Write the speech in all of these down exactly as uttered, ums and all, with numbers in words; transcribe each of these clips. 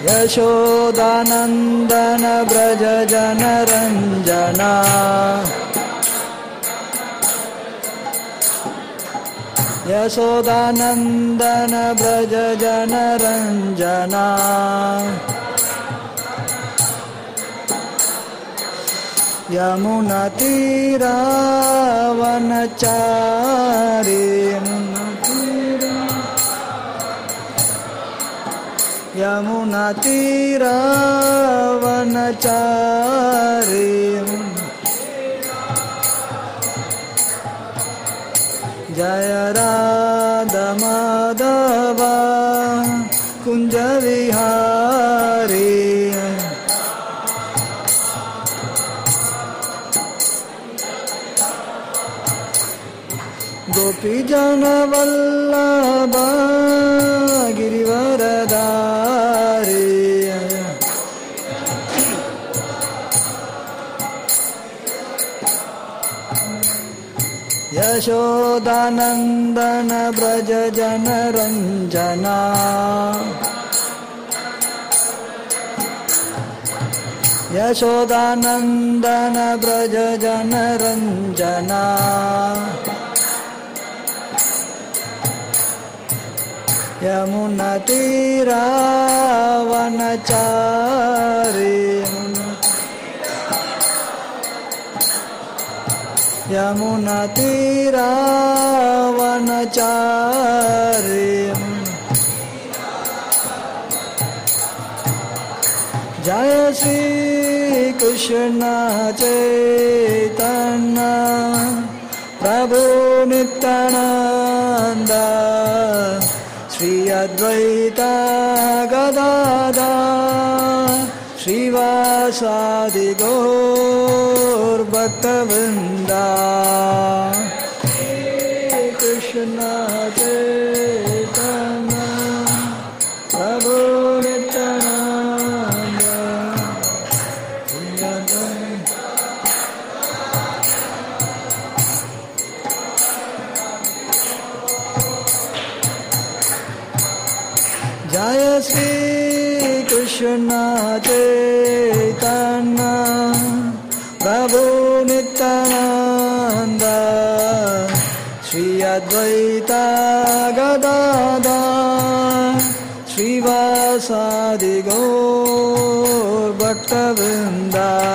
यशोदानन्दन व्रज जनरञ्जना यशोदानन्दन व्रज जनरञ्जना यमुनातीरावनचारी यमुनातीरावनचारी जय राधा माधव कुंज विहारी गोपी जन वल्लभ गिरिवरधारी यशोदानन्दन व्रज जनरञ्जना यशोदानन्दन व्रज जनरञ्जना यमुनातीरावनचारी यमुनातीरावनचारी जय श्री कृष्ण चैतन्य प्रभु नित्यानंद श्री अद्वैत गदाधर श्रीवासादि गौर भक्तवृंद कृष्ण चैतन्य प्रभु नित्यानंद जय श्री कृष्ण चैतन्य प्रभु नित्यानंद श्री अद्वैत गदाधर श्रीवासादि गौर भक्तवृंद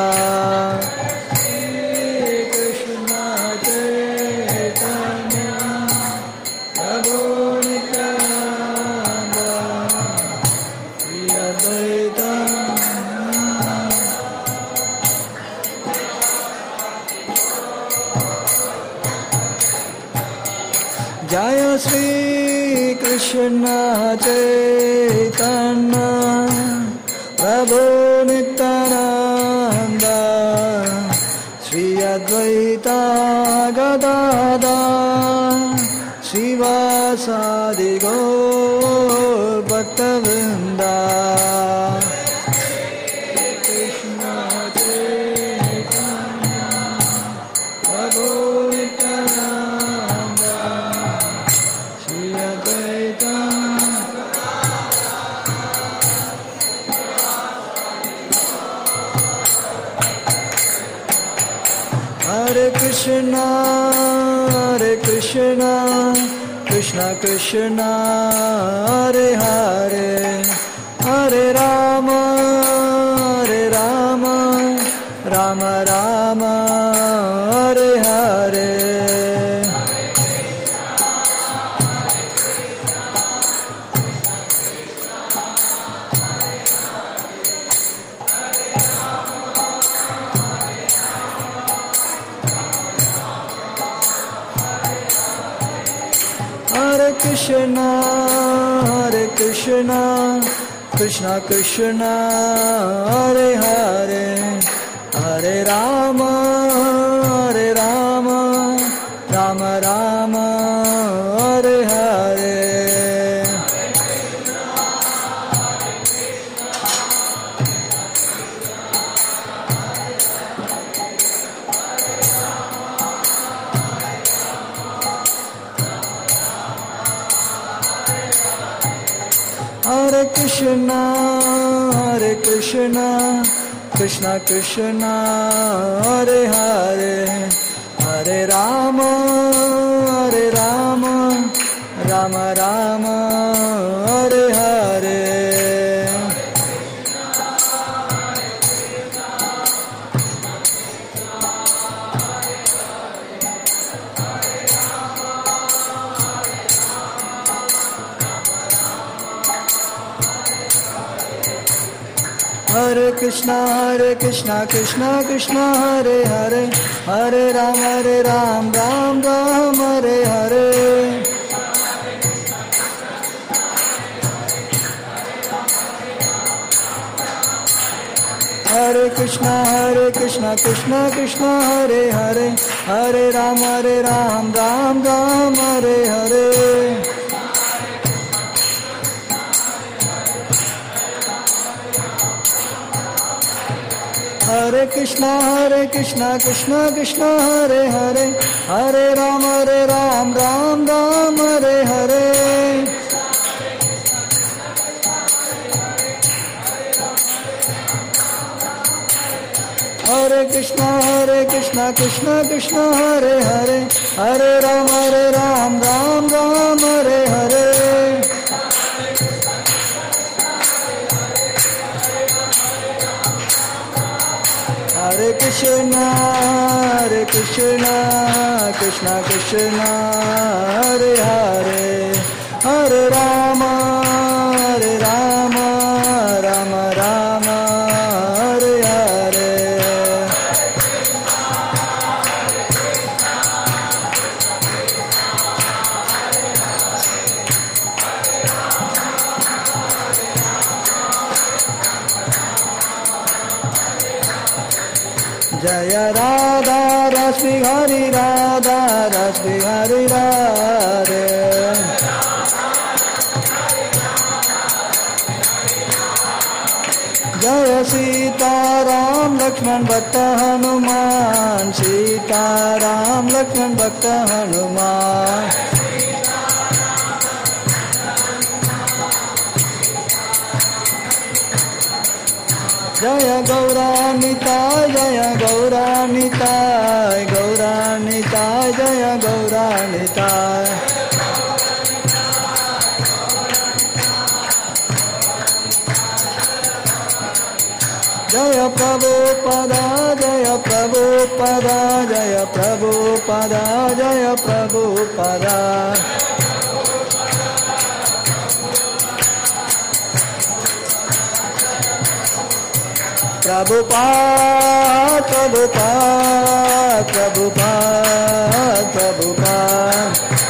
जय श्री कृष्ण चैतन्य प्रभु नित्यानंद श्री अद्वैत गदाधर श्रीवासादि गौर भक्तवृंद Hare Krishna, Hare Krishna, Krishna Krishna, Hare Hare, Hare Rama, Hare Rama, Rama Rama, Hare Hare. Hare Krishna, Hare Krishna, Krishna Krishna, Hare Hare, Hare Rama, Hare Rama, Rama Rama, Hare Hare. Hare Krishna, Hare Krishna, Krishna Krishna, Hare Hare, Hare Rama, Hare Rama, Rama Rama, Hare Hare. Hare Krishna, Hare Krishna, Krishna Krishna, Hare Hare, Hare Ram, Hare Ram, Ram Ram, Hare Hare. Hare Krishna, Hare Krishna, Krishna Krishna, Hare Hare, Hare Ram, Hare Ram, Ram Ram, Hare Hare. Hare Krishna, Hare Krishna, Krishna Krishna, Hare Hare, Hare Ram, Hare Ram, Ram Ram, Hare Hare. Hare Krishna, Hare Krishna, Krishna Krishna, Hare Hare, Hare Ram, Hare Ram, Ram Ram, Hare Hare. Hare Krishna, Hare Krishna, Krishna Krishna, Hare Hare, Hare Rama, Hare Rama, Rama Rama, Hare Hare. Jaya Radha Rasmi Hari Radha Rasmi Hari Radhe. Jaya Sita Ram Lakshman Bhakta Hanuman, Sita Ram Lakshman Bhakta Hanuman. Jaya Gauranitai, Jaya Gauranitai, Gauranitai, Jaya Gauranitai. Jaya Prabhupada, Jaya Prabhupada, Jaya Prabhupada, Jaya Prabhupada. Prabhupada, Prabhupada, Prabhupada, Prabhupada.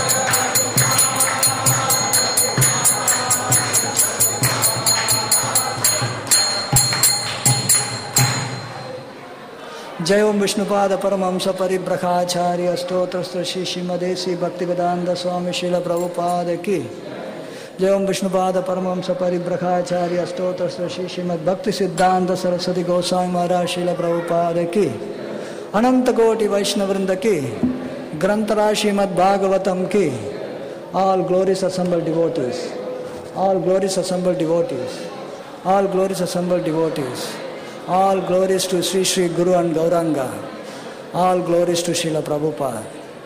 जय ओम विष्णुपाद परमहंस परिब्रह्माचार्य स्तोत्र श्री श्रीमदेसी भक्तिवेदांत स्वामी श्रील प्रभुपाद की जय ओम विष्णुपाद परमहंस परिब्रह्माचार्य स्तोत्र श्री श्रीमद् भक्ति सिद्धांत सरस्वती गोस्वामी महाराज श्रील प्रभुपाद की अनंत कोटि वैष्णव वृंद की ग्रंथराज श्रीमद् भागवतम की all glorious assembled devotees, all glorious assembled devotees, all glorious assembled devotees, all glories to Sri Sri Guru and Gauranga, all glories to Srila Prabhupada.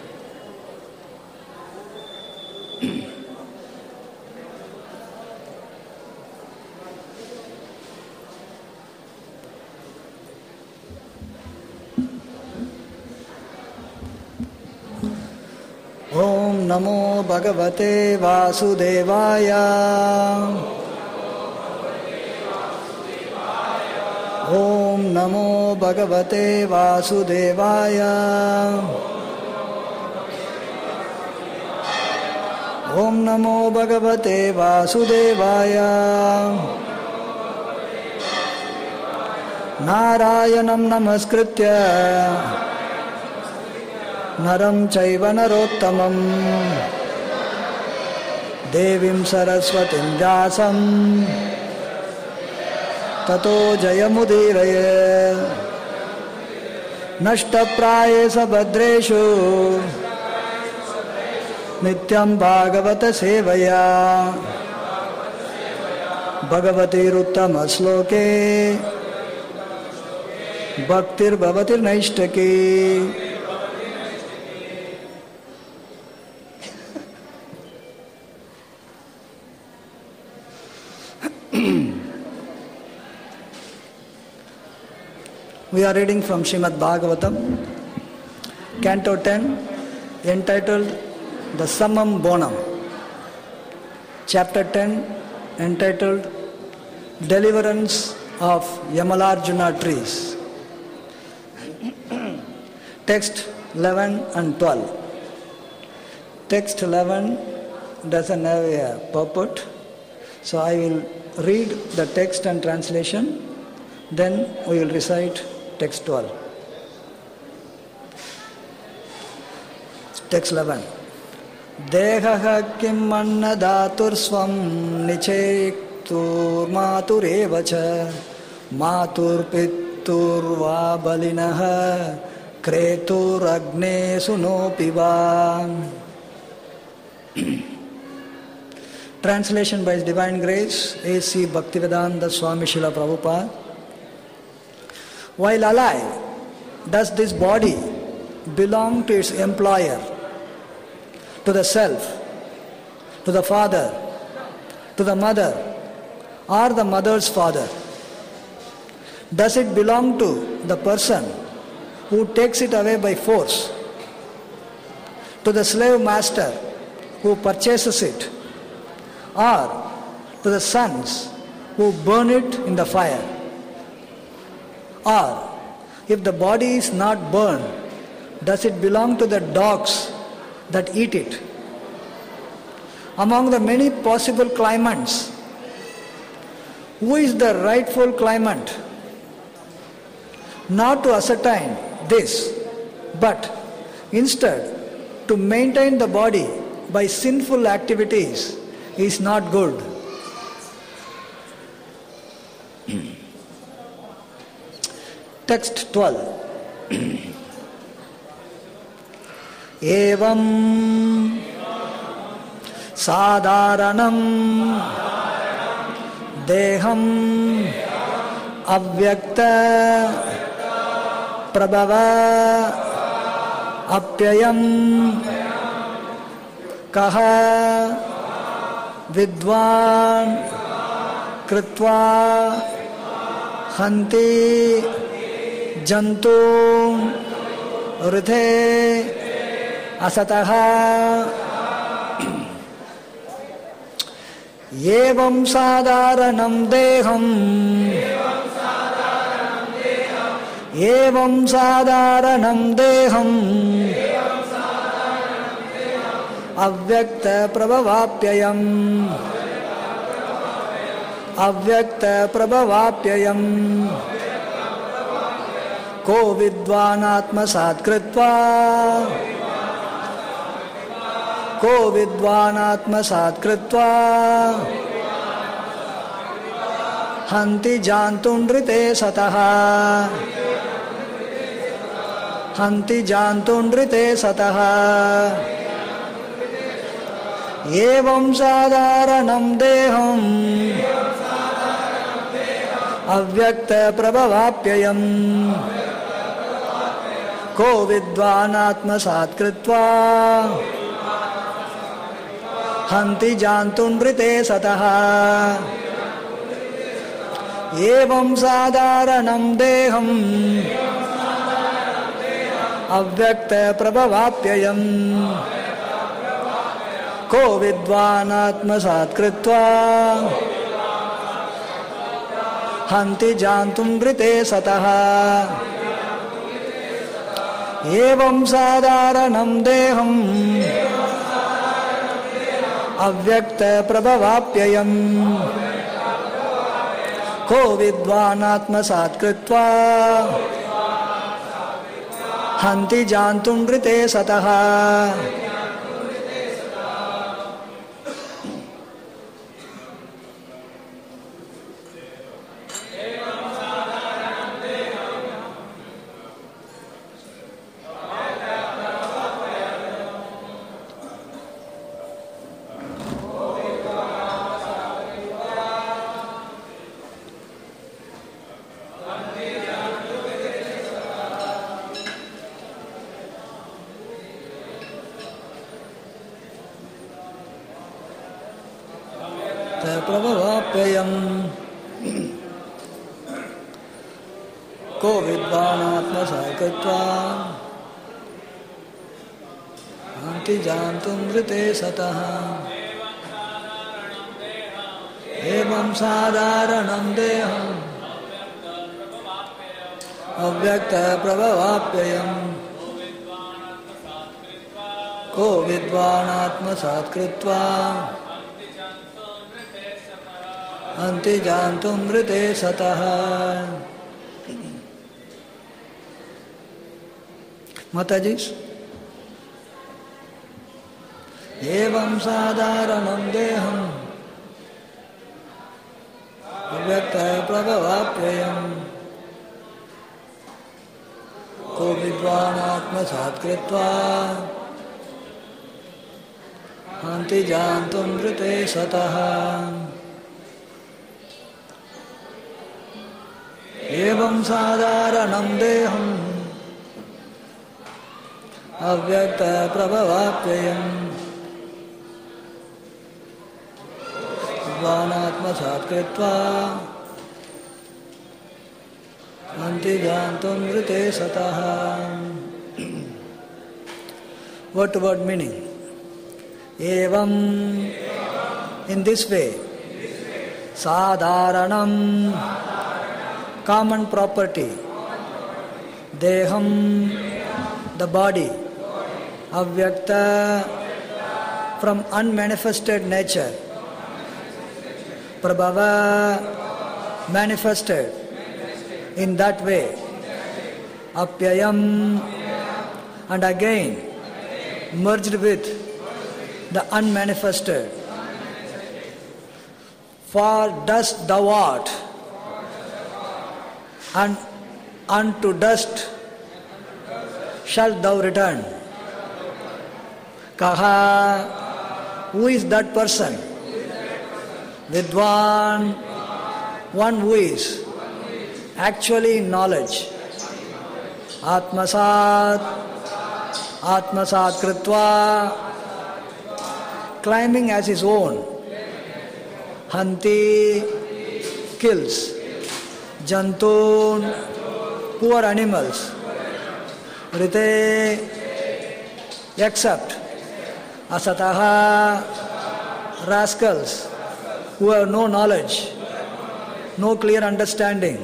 Om Namo Bhagavate Vasudevaya. Om Namo Bhagavate Vasudevaya. Om Namo Bhagavate Vasudevaya. Narayanam Namaskritya Naram Chaiva Narottamam Devim Saraswatim Vyasam Tato Jayamudiraye Nashtaprayesa Bhadreshu Nityam Bhagavata Sevaya Bhagavatir Sloke Bhaktir Bhavatir Naishtake. We are reading from Srimad Bhagavatam, Canto ten, entitled The Summum Bonum. Chapter ten, entitled Deliverance of Yamalarjuna Trees. Text eleven and twelve. Text eleven doesn't have a purport, so I will read the text and translation, then we will recite text twelve. Text eleven. Dehaha kim annadatur swam nichektur maturevacha matur pittur va balinaha kretur agne sunopiva. Translation by His Divine Grace, A C Bhaktivedanta Swami Srila Prabhupada. While alive, does this body belong to its employer, to the self, to the father, to the mother, or the mother's father? Does it belong to the person who takes it away by force, to the slave master who purchases it, or to the sons who burn it in the fire? Or, if the body is not burned, does it belong to the dogs that eat it? Among the many possible claimants, who is the rightful claimant? Not to ascertain this, but instead to maintain the body by sinful activities is not good. Text twelve. Evam sadharanam deham avyakta prabhava apyayam kaha vidwan kritva hanti jantu ruthe asataha. Evam sadharanam deham Evam sadharanam deham avyakta prabhavapyayam avyakta prabhavapyayam ko vidvanatma satkritva ko vidvanatma satkritva hanti jantundrite sataha hanti jantundrite sataha. Evam sadharanam deham avyakta prabhavapyayam ko vidvanatma satkritva hanti jantundrite sataha. Evam sadharanam deham avyakta prabhavapyayam ko vidvanatma satkritva hanti jantundrite sataha. Evam sadharanam deham avyakta prabhavapyayam ko vidvanatma satkritva hanti jantundrite sataha. pravavapyayam ko vidvanatma saikatva anti jantum vrite sataha evam sadharanam deham avyakta pravavapyayam ko vidvanatma satkritva anti jantum vrite sataha. Mataji, evam sadharanam deham avyakta pravavapyayam ko vidvanatma satkritva anti jantum vrite sataha. Evam sadharanam deham avyakta pravavapyayam vidvanatma satkritva anti jantum vrite sataha. Word to word meaning. Evam, in this way, sadharanam, common property, deham, the body, avyakta, from unmanifested nature, prabhava, manifested, in that way, apyayam, and again merged with the unmanifested. For dust thou art, and unto dust shalt thou return. Kaha, who is that person? Vidwan, one who is actually in knowledge. Atmasat, Atmasat Kritva, claiming as his own. Hanti, kills. Jantun, poor animals. Rite, except. Asataha, rascals, who have no knowledge, no clear understanding.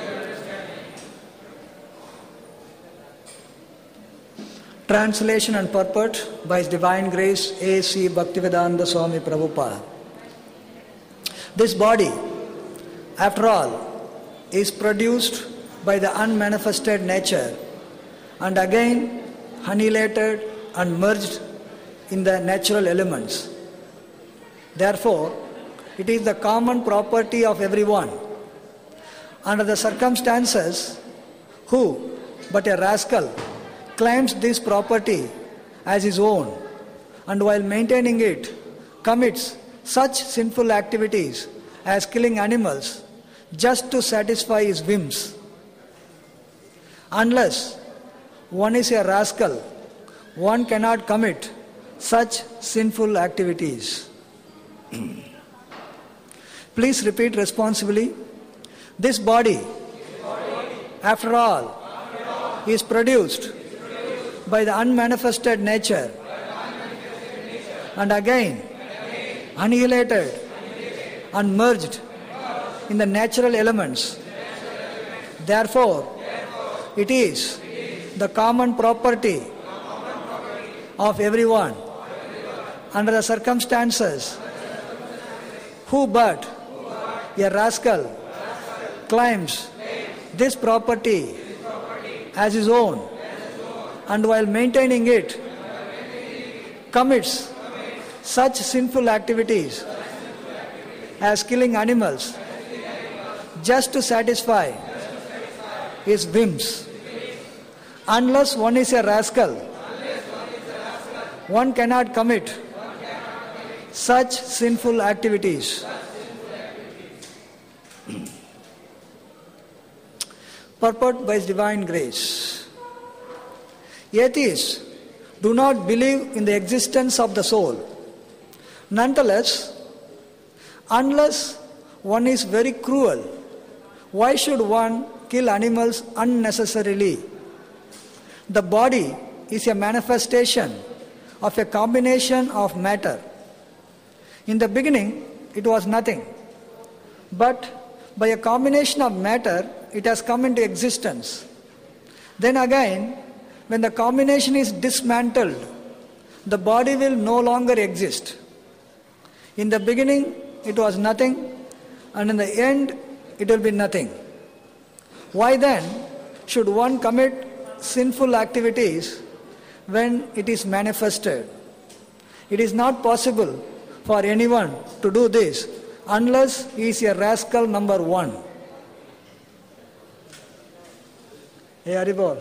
Translation and purport by His Divine Grace A C Bhaktivedanta Swami Prabhupada. This body, after all, is produced by the unmanifested nature and again annihilated and merged in the natural elements. Therefore, it is the common property of everyone. Under the circumstances, who, but a rascal, claims this property as his own and while maintaining it commits such sinful activities as killing animals just to satisfy his whims. Unless one is a rascal, one cannot commit such sinful activities. Please repeat responsibly. This body, after all, is produced by the unmanifested nature and again annihilated and merged in the natural elements. Therefore, it is the common property of everyone under the circumstances. Who but a rascal claims this property as his own and while maintaining it commits such sinful activities as killing animals just to satisfy his whims. Unless one is a rascal, one cannot commit such sinful activities. Purport by His Divine Grace. Atheists do not believe in the existence of the soul. Nonetheless, unless one is very cruel. Why should one kill animals unnecessarily? The body is a manifestation of a combination of matter. In the beginning, it was nothing. But by a combination of matter, it has come into existence. Then again, when the combination is dismantled, the body will no longer exist. In the beginning, it was nothing, and in the end, it will be nothing. Why then should one commit sinful activities when it is manifested? It is not possible for anyone to do this unless he is a rascal number one. Hey, Haribol.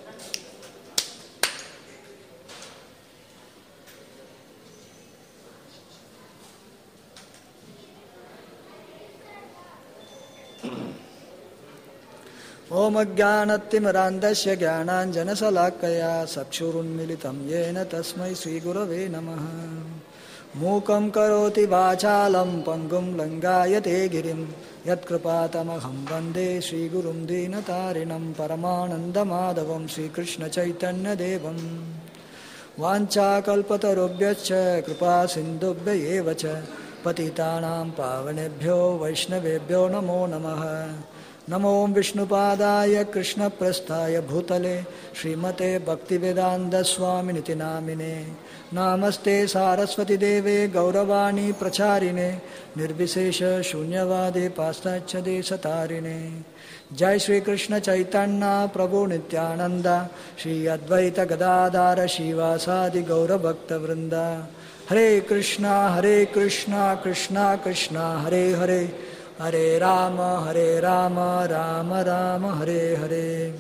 Om Ajnanatimirandasya Jnananjanasalakkaya Chakshurunmilitam Yena Tasmai Sri Gurave Namaha. Mukam karoti vachalam pangum langayate girim Yatkrpatamaham vande Sri Gurum Dinatarinam Paramanandamadavam Sri Krishna Chaitanya Devam Vancha kalpatarubhyascha kripa sindubhya evacha Patitanam pavanebhyo vaishnavebhyo namo namaha. Namo Vishnupadaya Krishna Prasthaya Bhutale Srimate Bhaktivedanta Swami Niti Namine Namaste Saraswati Deve Gauravani Pracharine Nirvisesha Shunyavade Pastachade Satarine Jai Sri Krishna Chaitanya Prabhu Nityananda Shri Advaita Gadadara Shivasadi Gaura Bhakta Vrinda Hare Krishna Hare Krishna Krishna Krishna Hare Hare Hare Rama, Hare Rama, Rama Rama, Hare Hare.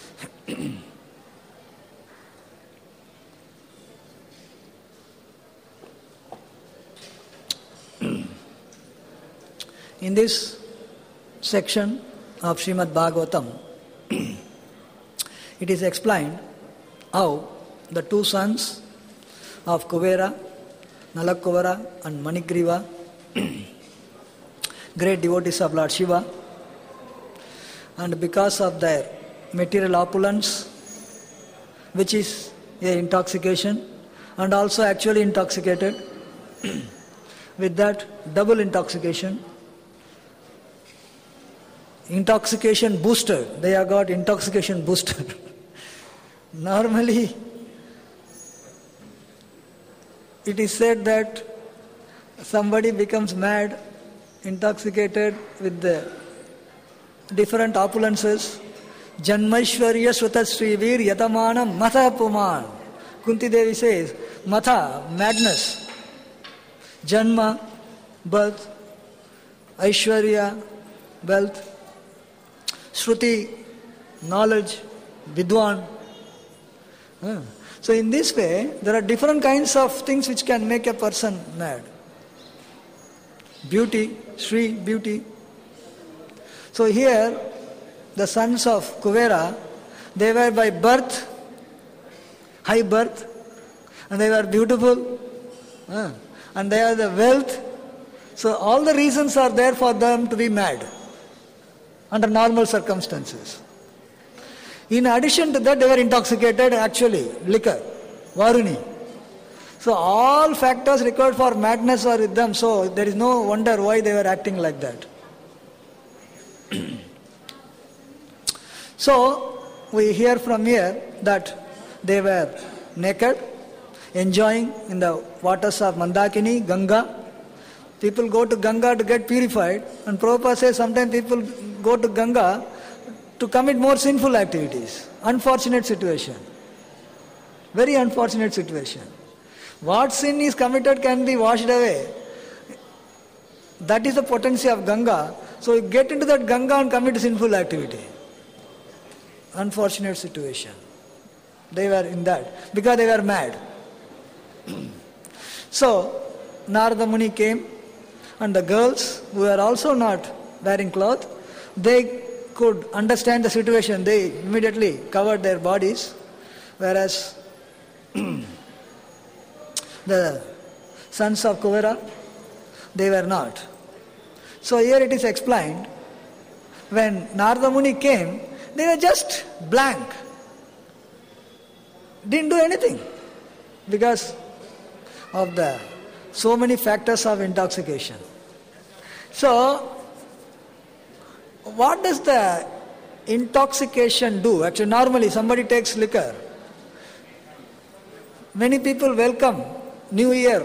In this section of Srimad Bhagavatam, it is explained how the two sons of Kuvera, Nalakuvara and Manigriva, great devotees of Lord Shiva, and because of their material opulence, which is a intoxication, and also actually intoxicated, with that double intoxication, intoxication booster, they have got intoxication booster. Normally, it is said that somebody becomes mad, intoxicated with the different opulences. Janmaishwarya Srutasrivir Yatamana Matha Puman. Kunti Devi says, Matha, madness. Janma, birth. Aishwarya, wealth. Shruti, knowledge. Vidwan. Uh. So in this way, there are different kinds of things which can make a person mad. Beauty, Sri, beauty. So here, the sons of Kuvera, they were by birth, high birth, and they were beautiful, uh, and they have the wealth. So all the reasons are there for them to be mad under normal circumstances. In addition to that, they were intoxicated, actually, liquor, Varuni. So all factors required for madness are with them, so there is no wonder why they were acting like that. So we hear from here that they were naked, enjoying in the waters of Mandakini, Ganga. People go to Ganga to get purified, and Prabhupada says sometimes people go to Ganga to commit more sinful activities. Unfortunate situation. Very unfortunate situation. What sin is committed can be washed away. That is the potency of Ganga. So you get into that Ganga and commit sinful activity. Unfortunate situation. They were in that because they were mad. So Narada Muni came, and the girls who were also not wearing cloth, they could understand the situation. They immediately covered their bodies, whereas the sons of Kuvera, they were not. So here it is explained, when Narada Muni came, they were just blank. Didn't do anything. Because of the so many factors of intoxication. So, what does the intoxication do? Actually, normally somebody takes liquor. Many people welcome New Year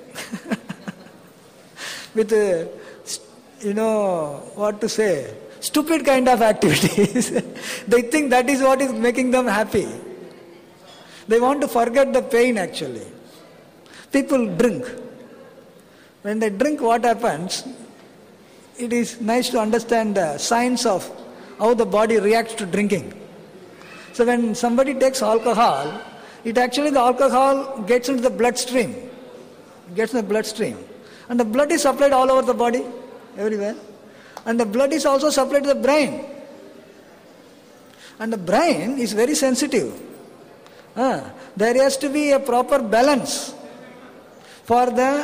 with, uh, you know, what to say, stupid kind of activities. They think that is what is making them happy. They want to forget the pain actually. People drink. When they drink, what happens? It is nice to understand the science of how the body reacts to drinking. So when somebody takes alcohol, it actually, the alcohol gets into the bloodstream. Gets in the bloodstream. And the blood is supplied all over the body, everywhere. And the blood is also supplied to the brain. And the brain is very sensitive. Uh, there has to be a proper balance for the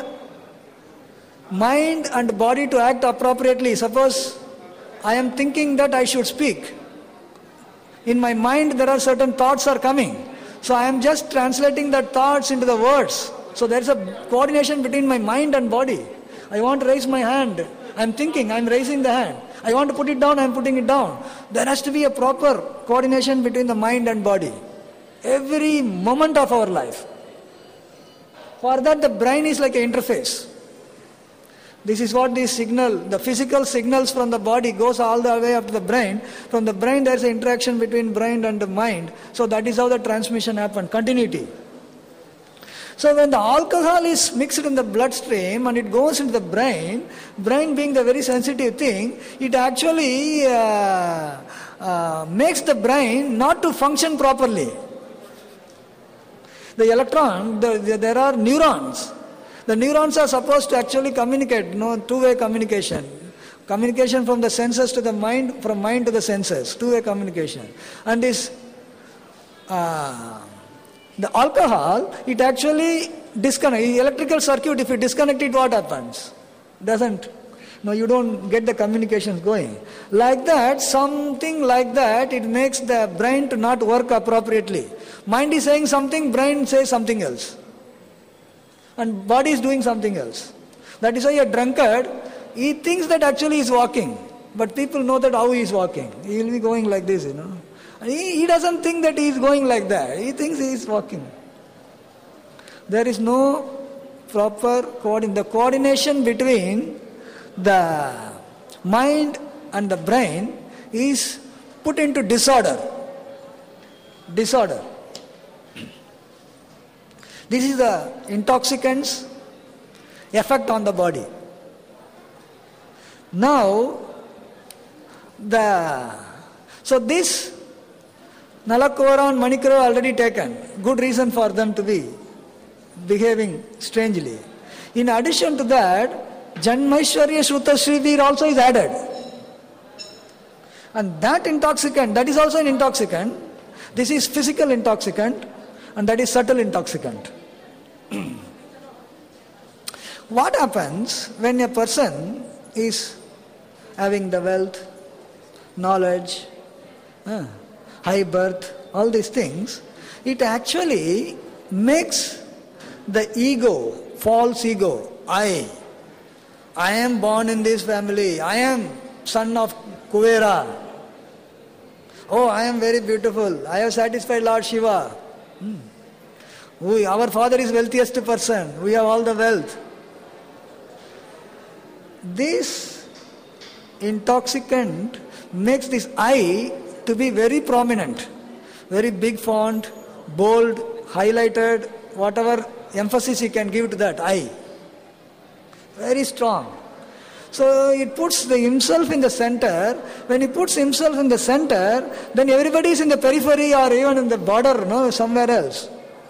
mind and body to act appropriately. Suppose I am thinking that I should speak. In my mind there are certain thoughts are coming. So I am just translating the thoughts into the words. So there is a coordination between my mind and body. I want to raise my hand. I am thinking, I am raising the hand. I want to put it down, I am putting it down. There has to be a proper coordination between the mind and body. Every moment of our life. For that the brain is like an interface. This is what the signal, the physical signals from the body goes all the way up to the brain. From the brain there is an interaction between brain and the mind. So that is how the transmission happens, continuity. So when the alcohol is mixed in the bloodstream and it goes into the brain, brain being the very sensitive thing, it actually uh, uh, makes the brain not to function properly. The electron, the, the, there are neurons. The neurons are supposed to actually communicate, no two-way communication. Communication from the senses to the mind, from mind to the senses, two-way communication. And this, uh, the alcohol, it actually disconnects. Electrical circuit, if you disconnect it, what happens? Doesn't, no, you don't get the communications going. Like that, something like that, it makes the brain to not work appropriately. Mind is saying something, brain says something else. And body is doing something else. That is why a drunkard, he thinks that actually he is walking. But people know that how he is walking. He will be going like this, you know. He, he doesn't think that he is going like that. He thinks he is walking. There is no proper coordination. The coordination between the mind and the brain is put into disorder. Disorder. This is the intoxicant's effect on the body. Now, the so this Nalakuvara and Manikara already taken. Good reason for them to be behaving strangely. In addition to that, Janmaishwarya Shruta Shrivir also is added. And that intoxicant, that is also an intoxicant. This is physical intoxicant and that is subtle intoxicant. What happens when a person is having the wealth, knowledge, uh, high birth, all these things, it actually makes the ego, false ego, I, I am born in this family, I am son of Kuvera, oh I am very beautiful, I have satisfied Lord Shiva, hmm. we, our father is wealthiest person, we have all the wealth. This intoxicant makes this I to be very prominent, very big font, bold, highlighted, whatever emphasis he can give to that I. Very strong. So it puts the himself in the center. When he puts himself in the center, then everybody is in the periphery or even in the border, no, somewhere else.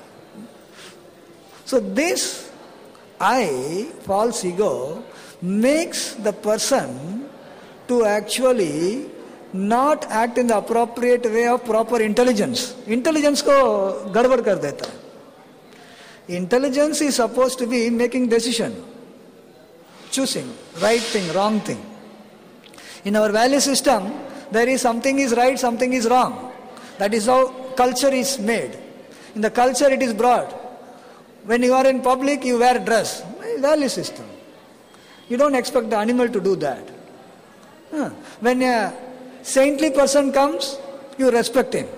So this I, false ego, makes the person to actually not act in the appropriate way of proper intelligence. Intelligence ko gadbad kar deta. Intelligence is supposed to be making decision, choosing right thing, wrong thing. In our value system, there is something is right, something is wrong. That is how culture is made. In the culture it is brought. When you are in public, you wear dress. Value system. You don't expect the animal to do that. Huh. When a saintly person comes, you respect him.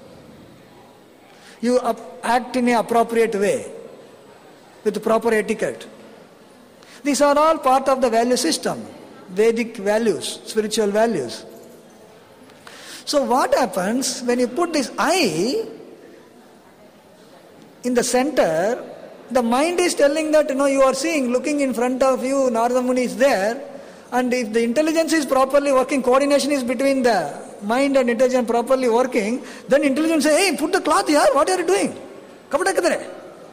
You act in an appropriate way, with proper etiquette. These are all part of the value system, Vedic values, spiritual values. So what happens when you put this I in the center? The mind is telling that, you know, you are seeing, looking in front of you, Narada Muni is there, and if the intelligence is properly working, coordination is between the mind and intelligence properly working, then intelligence says, hey, put the cloth here, what are you doing? Kapda kidhar hai?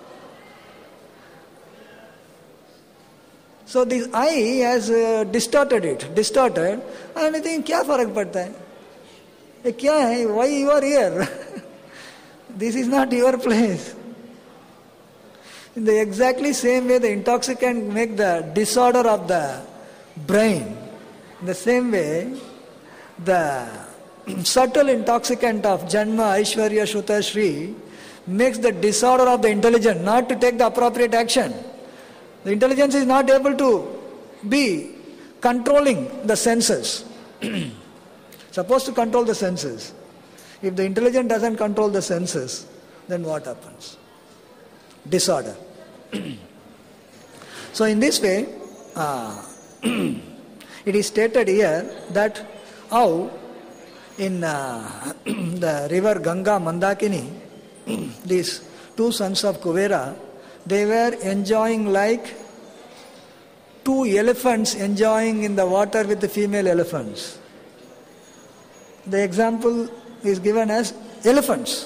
So this I has uh, distorted it, distorted, and I think, kya farak padta hai? Hey, kya hai? Why you are here? This is not your place. In the exactly same way, the intoxicant make the disorder of the brain. In the same way, the subtle intoxicant of Janma, Aishwarya, Shruta, Shri makes the disorder of the intelligence not to take the appropriate action. The intelligence is not able to be controlling the senses. Supposed to control the senses. If the intelligence doesn't control the senses, then what happens? Disorder. So in this way, uh, it is stated here that how in uh, the river Ganga Mandakini, these two sons of Kuvera, they were enjoying like two elephants enjoying in the water with the female elephants. The example is given as elephants.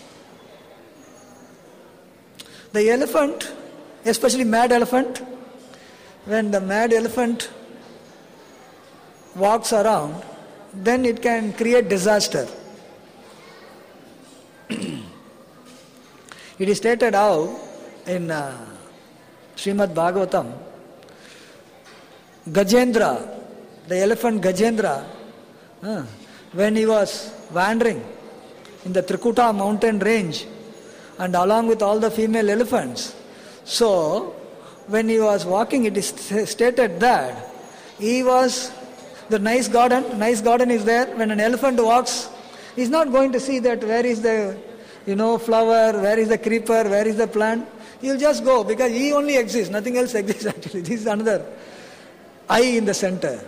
The elephant, especially mad elephant, when the mad elephant walks around, then it can create disaster. It is stated how in uh, Srimad Bhagavatam, Gajendra, the elephant Gajendra, uh, when he was wandering in the Trikuta mountain range and along with all the female elephants, so when he was walking, it is stated that he was, the nice garden, nice garden is there. When an elephant walks, he's not going to see that where is the, you know, flower, where is the creeper, where is the plant. He'll just go because he only exists, nothing else exists actually. This is another I in the center.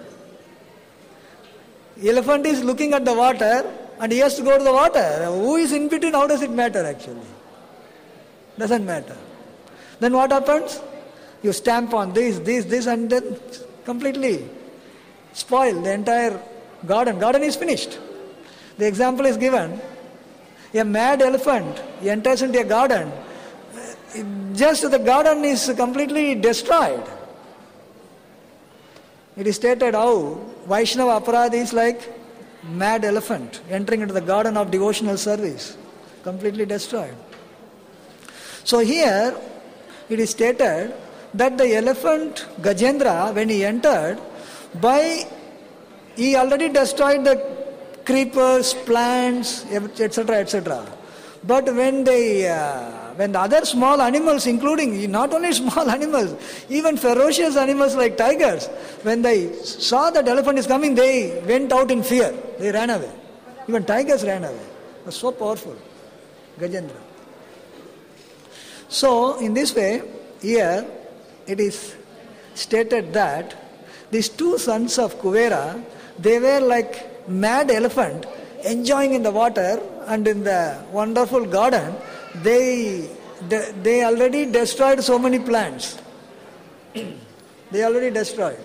Elephant is looking at the water and he has to go to the water. Who is in between? How does it matter actually? Doesn't matter. Then what happens? You stamp on this, this, this, and then completely spoil the entire garden. Garden is finished. The example is given. A mad elephant enters into a garden. Just the garden is completely destroyed. It is stated how Vaishnava Aparadhi is like mad elephant entering into the garden of devotional service. Completely destroyed. So here it is stated that the elephant Gajendra, when he entered, by he already destroyed the creepers, plants, et cetera, et cetera. But when they, uh, when the other small animals, including not only small animals, even ferocious animals like tigers, when they saw that elephant is coming, they went out in fear. They ran away. Even tigers ran away. It was so powerful, Gajendra. So in this way, here it is stated that these two sons of Kuvera, they were like mad elephant enjoying in the water and in the wonderful garden. They they, they already destroyed so many plants. They already destroyed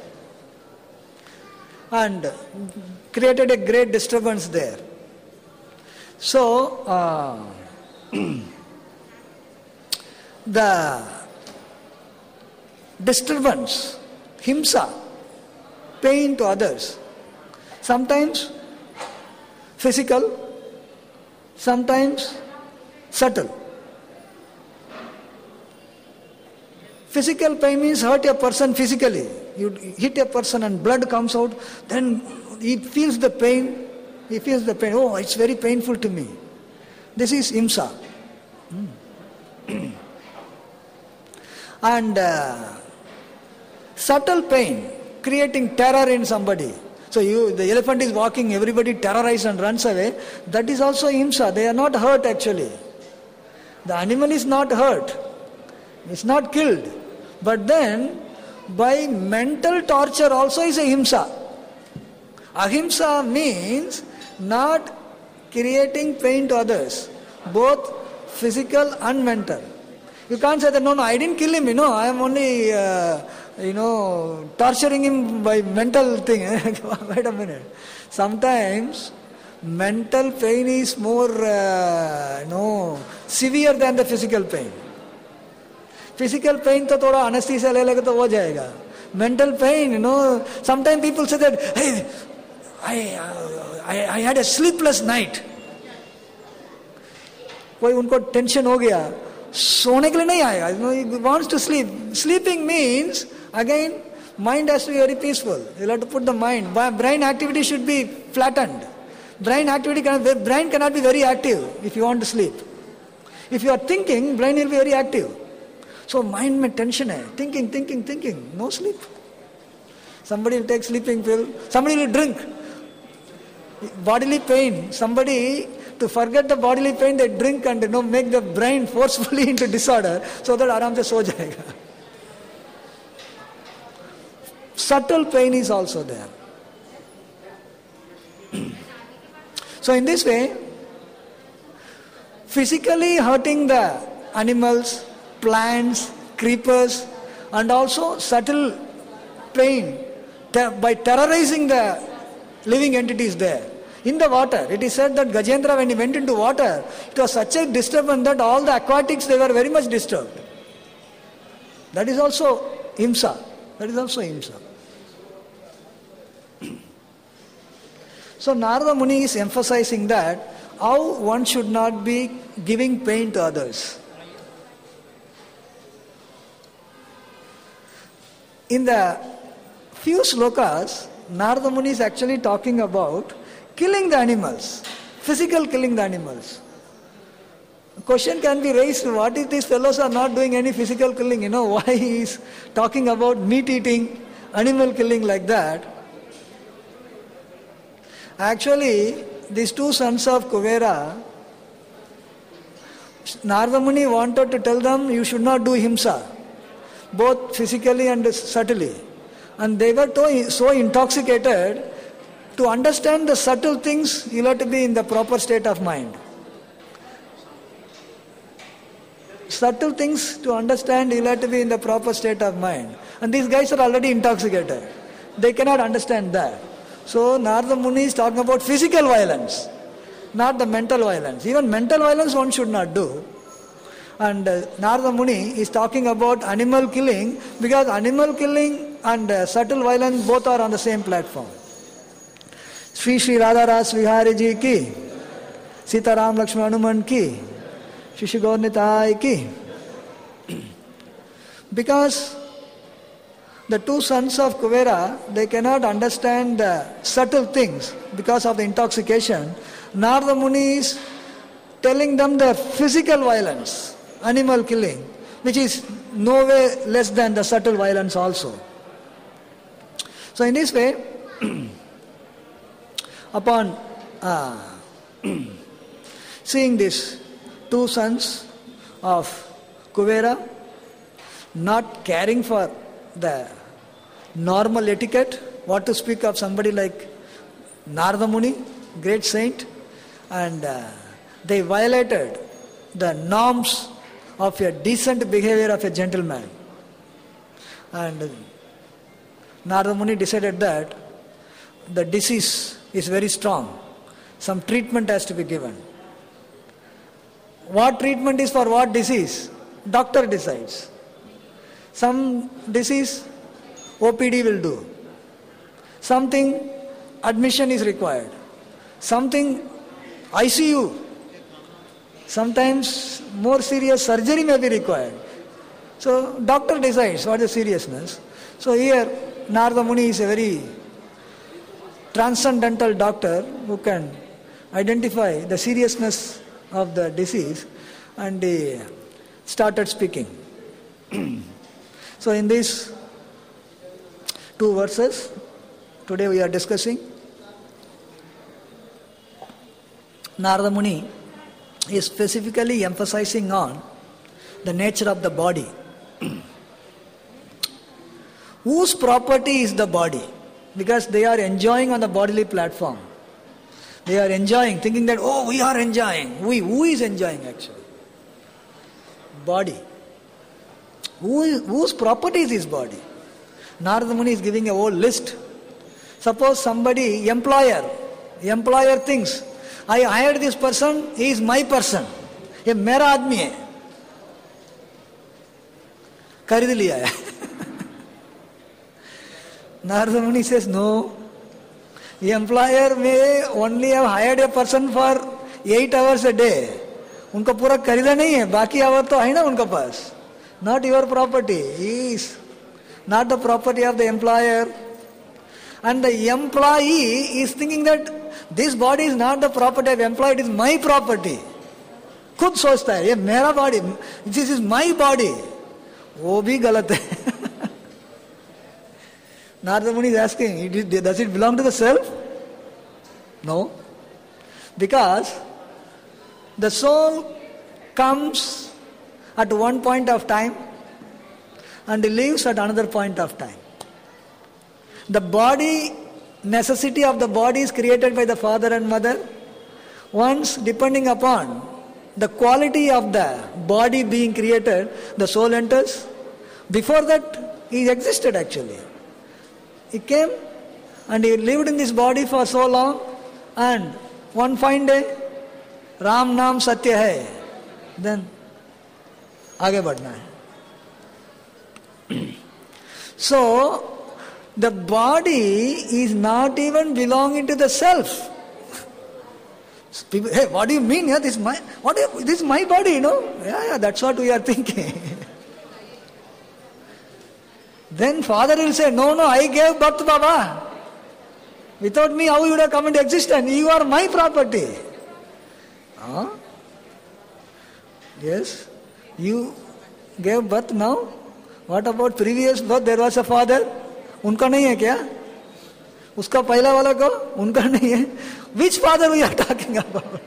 and created a great disturbance there. So uh, the disturbance, himsa, pain to others, sometimes physical, sometimes subtle. Physical pain means hurt a person physically. You hit a person and blood comes out, then he feels the pain. He feels the pain. Oh, it's very painful to me. This is himsa. And uh, subtle pain, creating terror in somebody. So you, the elephant is walking, everybody terrorized and runs away. That is also himsa. They are not hurt actually. The animal is not hurt. It's not killed. But then, by mental torture also is a himsa. Ahimsa means not creating pain to others, both physical and mental. You can't say that, no, no, I didn't kill him, you know, I am only, uh, you know, torturing him by mental thing. Wait a minute. Sometimes, mental pain is more, uh, you know, severe than the physical pain. Physical pain to thoda anesthesia le lega to ho jayega. Mental pain, you know, sometimes people say that, hey, I, uh, I, I had a sleepless night. कोई उनको tension हो गया, सोने के लिए नहीं आएगा. You know, he wants to sleep. Sleeping means, again, mind has to be very peaceful. You have to put the mind. Brain activity should be flattened. Brain activity, cannot, brain cannot be very active if you want to sleep. If you are thinking, brain will be very active. So mind में tension है, thinking, thinking, thinking, no sleep. Somebody will take sleeping pill, somebody will drink. Bodily pain, somebody, to forget the bodily pain, they drink and, you know, make the brain forcefully into disorder, so that आराम से सो जाएगा. Subtle pain is also there. So in this way, physically hurting the animals, plants, creepers, and also subtle pain ter- by terrorizing the living entities there. In the water, it is said that Gajendra, when he went into water, it was such a disturbance that all the aquatics, they were very much disturbed. That is also himsa. That is also himsa. So Narada Muni is emphasizing that how one should not be giving pain to others. In the few slokas, Narada Muni is actually talking about killing the animals, physical killing the animals. A question can be raised, what if these fellows are not doing any physical killing? You know, why he is talking about meat eating, animal killing like that? Actually, these two sons of Kuvera, Narada Muni wanted to tell them, you should not do himsa, both physically and subtly. And they were so intoxicated, to understand the subtle things, you have to be in the proper state of mind. Subtle things to understand, you have to be in the proper state of mind. And these guys are already intoxicated. They cannot understand that. So Narada Muni is talking about physical violence, not the mental violence. Even mental violence one should not do. And uh, Narada Muni is talking about animal killing, because animal killing and uh, subtle violence both are on the same platform. Shri Shri Radha Ras Vihari Ji ki, Sita Ram Lakshman Hanuman ki, Shri Shri Gaur Nitai ki. Because the two sons of Kuvera, they cannot understand the subtle things because of the intoxication. Narada Muni is telling them the physical violence, animal killing, which is no way less than the subtle violence also. So in this way, upon uh, seeing these two sons of Kuvera not caring for the normal etiquette, what to speak of somebody like Narada Muni, great saint, and uh, they violated the norms of a decent behavior of a gentleman. And Narada Muni decided that the disease is very strong. Some treatment has to be given. What treatment is for what disease? Doctor decides. Some disease, O P D will do. Something, admission is required. Something, I C U. Sometimes more serious surgery may be required. So doctor decides what is seriousness. So here Narada Muni is a very transcendental doctor who can identify the seriousness of the disease, and he started speaking. So in these two verses, today we are discussing, Narada Muni is specifically emphasizing on the nature of the body. Whose property is the body? Because they are enjoying on the bodily platform. They are enjoying, thinking that, oh, we are enjoying. We, who is enjoying actually? Body. Who is, whose property is this body? Narada Muni is giving a whole list. Suppose somebody, employer, employer thinks, I hired this person, he is my person. ये मेरा आदमी है, खरीद लिया है. Narada Muni says, no. The employer may only have hired a person for eight hours a day. उनका पूरा खरीदा नहीं है, बाकी आवर तो है ना उनका पास. Not your property. He is not the property of the employer. And the employee is thinking that this body is not the property of the employee, it is my property. खुद सोचता है ये मेरा body, this is my body. वो भी गलत है. Narada Muni is asking, does it belong to the self? No. Because the soul comes at one point of time and leaves at another point of time. The body, necessity of the body is created by the father and mother. Once, depending upon the quality of the body being created, the soul enters. Before that, he existed actually. He came and he lived in this body for so long, and one fine day, Ram Naam Satya hai. Then, आगे बढ़ना है. So, the body is not even belonging to the self. People, hey, what do you mean? Yeah, this is my, what? You, this is my body, you know? Yeah, yeah, that's what we are thinking. Then father will say, no, no, I gave birth to Baba. Without me, how you would have come into existence? You are my property. Huh? Yes, you gave birth now. What about previous birth? There was a father. उनका नहीं है क्या? उसका पहला वाला को उनका नहीं है. Which father we are talking about?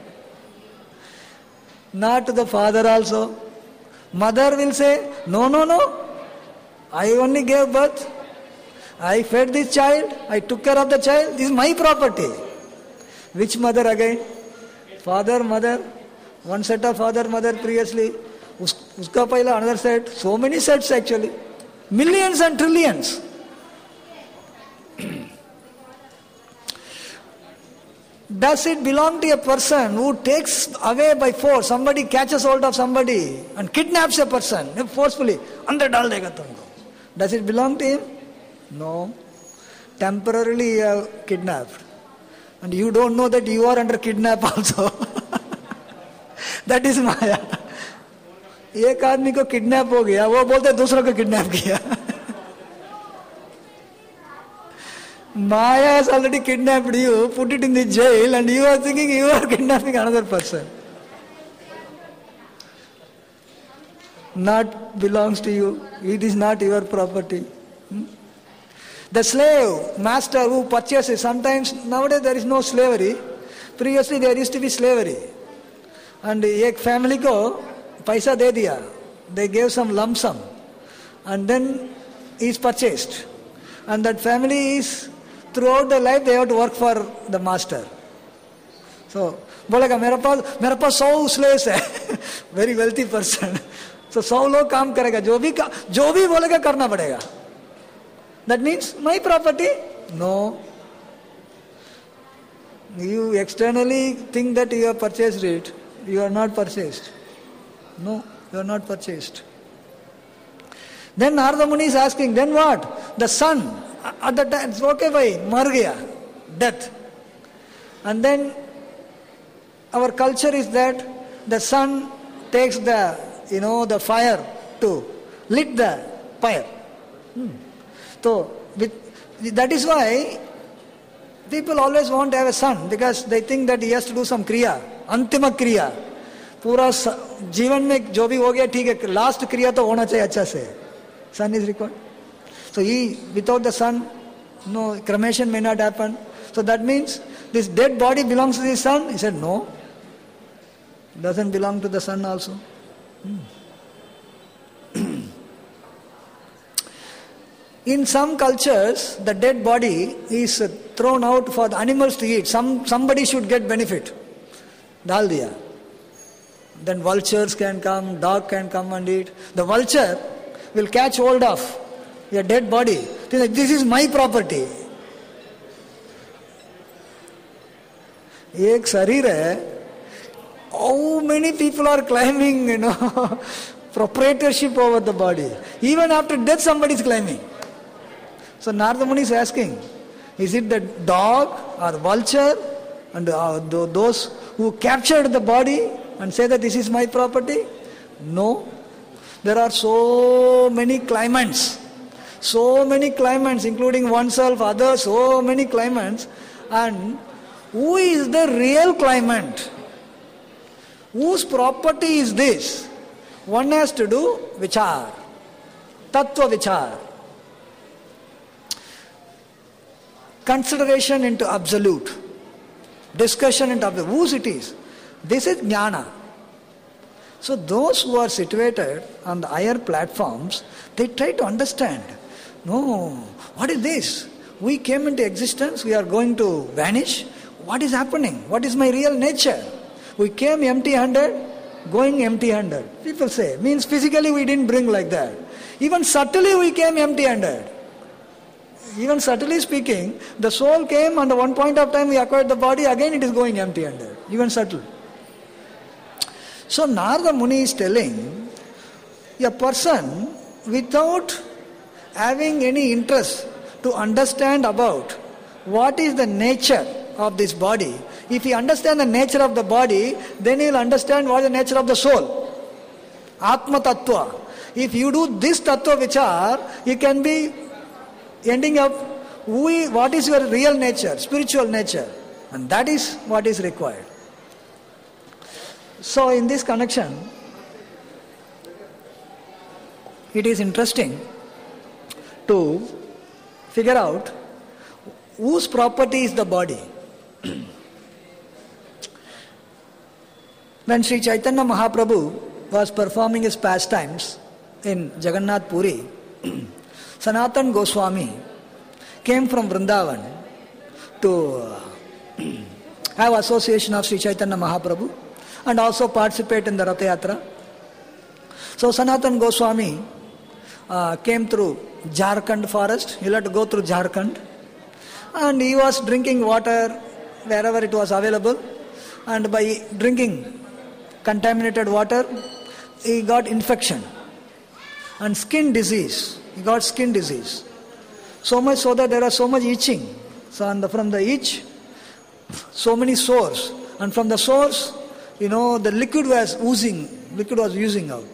Not the father also. Mother will say, no, no, no. I only gave birth. I fed this child. I took care of the child. This is my property. Which mother again? Father, mother. One set of father, mother previously. Us, uska pahla another set. So many sets actually. Millions and trillions. Does it belong to a person who takes away by force? Somebody catches hold of somebody and kidnaps a person forcefully. Andar dal dega tumko. Does it belong to him? No. Temporarily you are kidnapped. And you don't know that you are under kidnap also. That is Maya. एक आदमी को kidnap हो गया, वो बोलते दूसरों को kidnap किया. Maya has already kidnapped you, put it in the jail, and you are thinking you are kidnapping another person. Not belongs to you. It is not your property. Hmm? The slave, master who purchases, sometimes nowadays there is no slavery. Previously there used to be slavery. And एक family को पैसा दे दिया. They gave some lump sum. And then he is purchased. And that family is, throughout their life they have to work for the master. So, बोलेगा मेरे पास मेरे पास सौ slaves है. Very wealthy person. So सौ लोग काम करेगा, जो भी जो भी बोलेगा करना पड़ेगा. That means my property? No. You externally think that you have purchased it. You are not purchased. No, you are not purchased. Then Narada Muni is asking, then what? The son, at the time, okay bhai, mar gaya, death. And then our culture is that the son takes the, you know, the fire to lit the fire. Hmm. So, with, that is why people always want to have a son, because they think that he has to do some kriya, antima kriya. पूरा जीवन में जो भी हो गया ठीक है, last क्रिया तो होना चाहिए अच्छा से. Son is required. So he, without the son, no, cremation may not happen. So that means this dead body belongs to the son. He said no, doesn't belong to the son also. Hmm. In some cultures, the dead body is thrown out for the animals to eat. Some somebody should get benefit. Dal diya. Then vultures can come, dog can come and eat. The vulture will catch hold of your dead body. This is my property. एक शरीर है. How many people are claiming, you know, proprietorship over the body? Even after death, somebody is claiming. So Narada Muni is asking, is it the dog or vulture and uh, those who captured the body and say that this is my property? No. There are so many claimants. So many claimants, including oneself, others, so many claimants. And who is the real claimant? Whose property is this? One has to do vichar. Tattva vichar. Consideration into absolute. Discussion into absolute. Whose it is? This is jnana. So those who are situated on the higher platforms, they try to understand. No, what is this? We came into existence, we are going to vanish. What is happening? What is my real nature? We came empty-handed, going empty-handed. People say, means physically we didn't bring like that. Even subtly we came empty-handed. Even subtly speaking, the soul came and at one point of time we acquired the body, again it is going empty-handed. Even subtle. So Narada Muni is telling, a person without having any interest to understand about what is the nature of this body, if he understands the nature of the body, then he will understand what is the nature of the soul. Atma Tattva. If you do this Tattva Vichar, you can be ending up, who, what is your real nature, spiritual nature. And that is what is required. So in this connection, it is interesting to figure out whose property is the body. When Sri Chaitanya Mahaprabhu was performing his pastimes in Jagannath Puri, Sanatan Goswami came from Vrindavan to have association of Sri Chaitanya Mahaprabhu and also participate in the Ratha Yatra. So Sanatan Goswami uh, came through Jharkhand forest. He had to go through Jharkhand. And he was drinking water wherever it was available. And by drinking contaminated water, he got infection and skin disease. He got skin disease. So much so that there was so much itching. So and the, from the itch, so many sores. And from the sores, you know, the liquid was oozing, liquid was oozing out.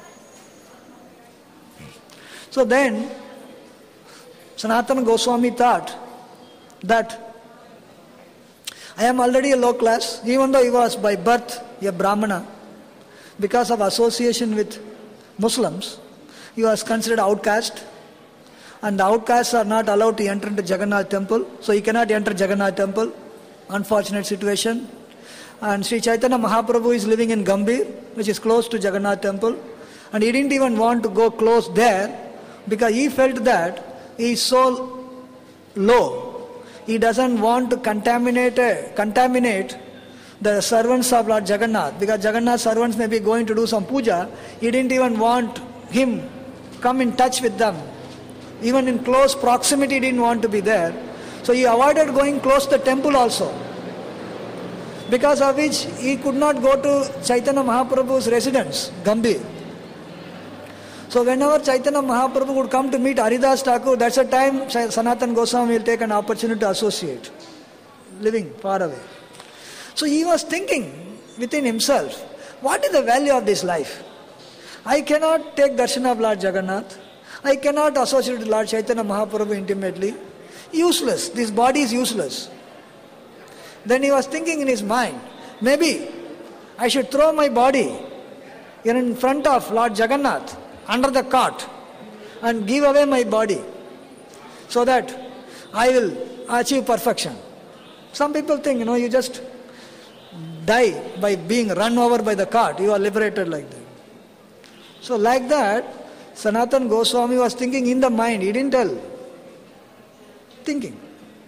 So then, Sanatana Goswami thought that I am already a low class, even though he was by birth a Brahmana. Because of association with Muslims, he was considered outcast. And the outcasts are not allowed to enter into Jagannath temple. So he cannot enter Jagannath temple. Unfortunate situation. And Sri Chaitanya Mahaprabhu is living in Gambhir, which is close to Jagannath temple. And he didn't even want to go close there because he felt that he is so low. He doesn't want to contaminate, uh, contaminate the servants of Lord Jagannath. Because Jagannath servants may be going to do some puja. He didn't even want him come in touch with them. Even in close proximity, he didn't want to be there. So he avoided going close to the temple also. Because of which he could not go to Chaitanya Mahaprabhu's residence, Gambhir. So whenever Chaitanya Mahaprabhu would come to meet Haridas Thakur, that's the time Sanatan Goswami will take an opportunity to associate, living far away. So he was thinking within himself, what is the value of this life? I cannot take darshan of Lord Jagannath. I cannot associate with Lord Chaitanya Mahaprabhu intimately. Useless. This body is useless. Then he was thinking in his mind, maybe I should throw my body in front of Lord Jagannath under the cart and give away my body so that I will achieve perfection. Some people think, you know, you just die by being run over by the cart. You are liberated like that. So like that, Sanatana Goswami was thinking in the mind. He didn't tell. Thinking.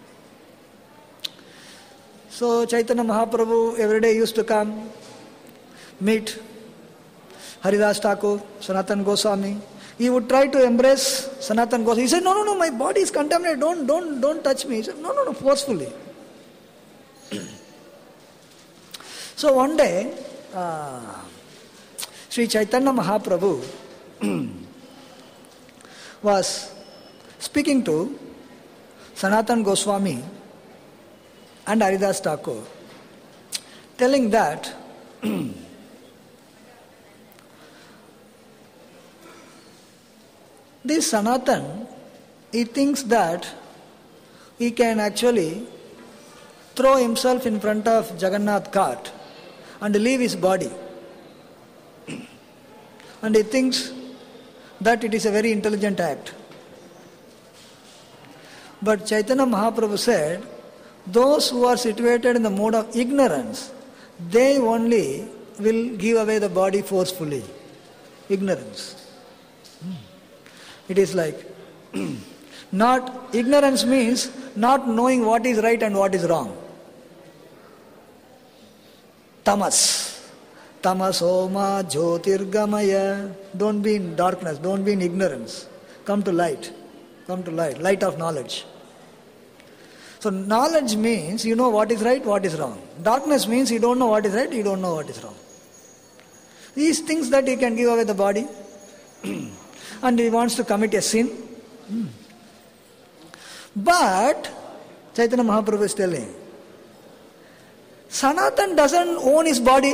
So Chaitanya Mahaprabhu every day used to come, meet Haridas Thakur, Sanatana Goswami. He would try to embrace Sanatana Goswami. He said, no, no, no, my body is contaminated. Don't, don't, don't touch me. He said, no, no, no, forcefully. So one day, uh, Sri Chaitanya Mahaprabhu was speaking to Sanatana Goswami and Haridas Thakur, telling that this Sanatan, he thinks that he can actually throw himself in front of Jagannath cart and leave his body. And he thinks that it is a very intelligent act. But Chaitanya Mahaprabhu said, those who are situated in the mode of ignorance, they only will give away the body forcefully. Ignorance. It is like, not, ignorance means not knowing what is right and what is wrong. Tamas. Tamasoma jyotirgamaya. Don't be in darkness, don't be in ignorance. Come to light. Come to light. Light of knowledge. So knowledge means you know what is right, what is wrong. Darkness means you don't know what is right, you don't know what is wrong. These things that he can give away the body. And he wants to commit a sin. But Chaitanya Mahaprabhu is telling, Sanatan doesn't own his body.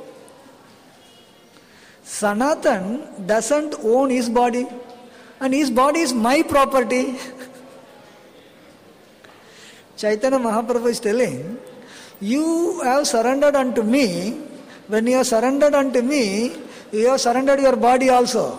Sanatan doesn't own his body. And his body is my property. Chaitanya Mahaprabhu is telling, you have surrendered unto me. When you have surrendered unto me, you have surrendered your body also.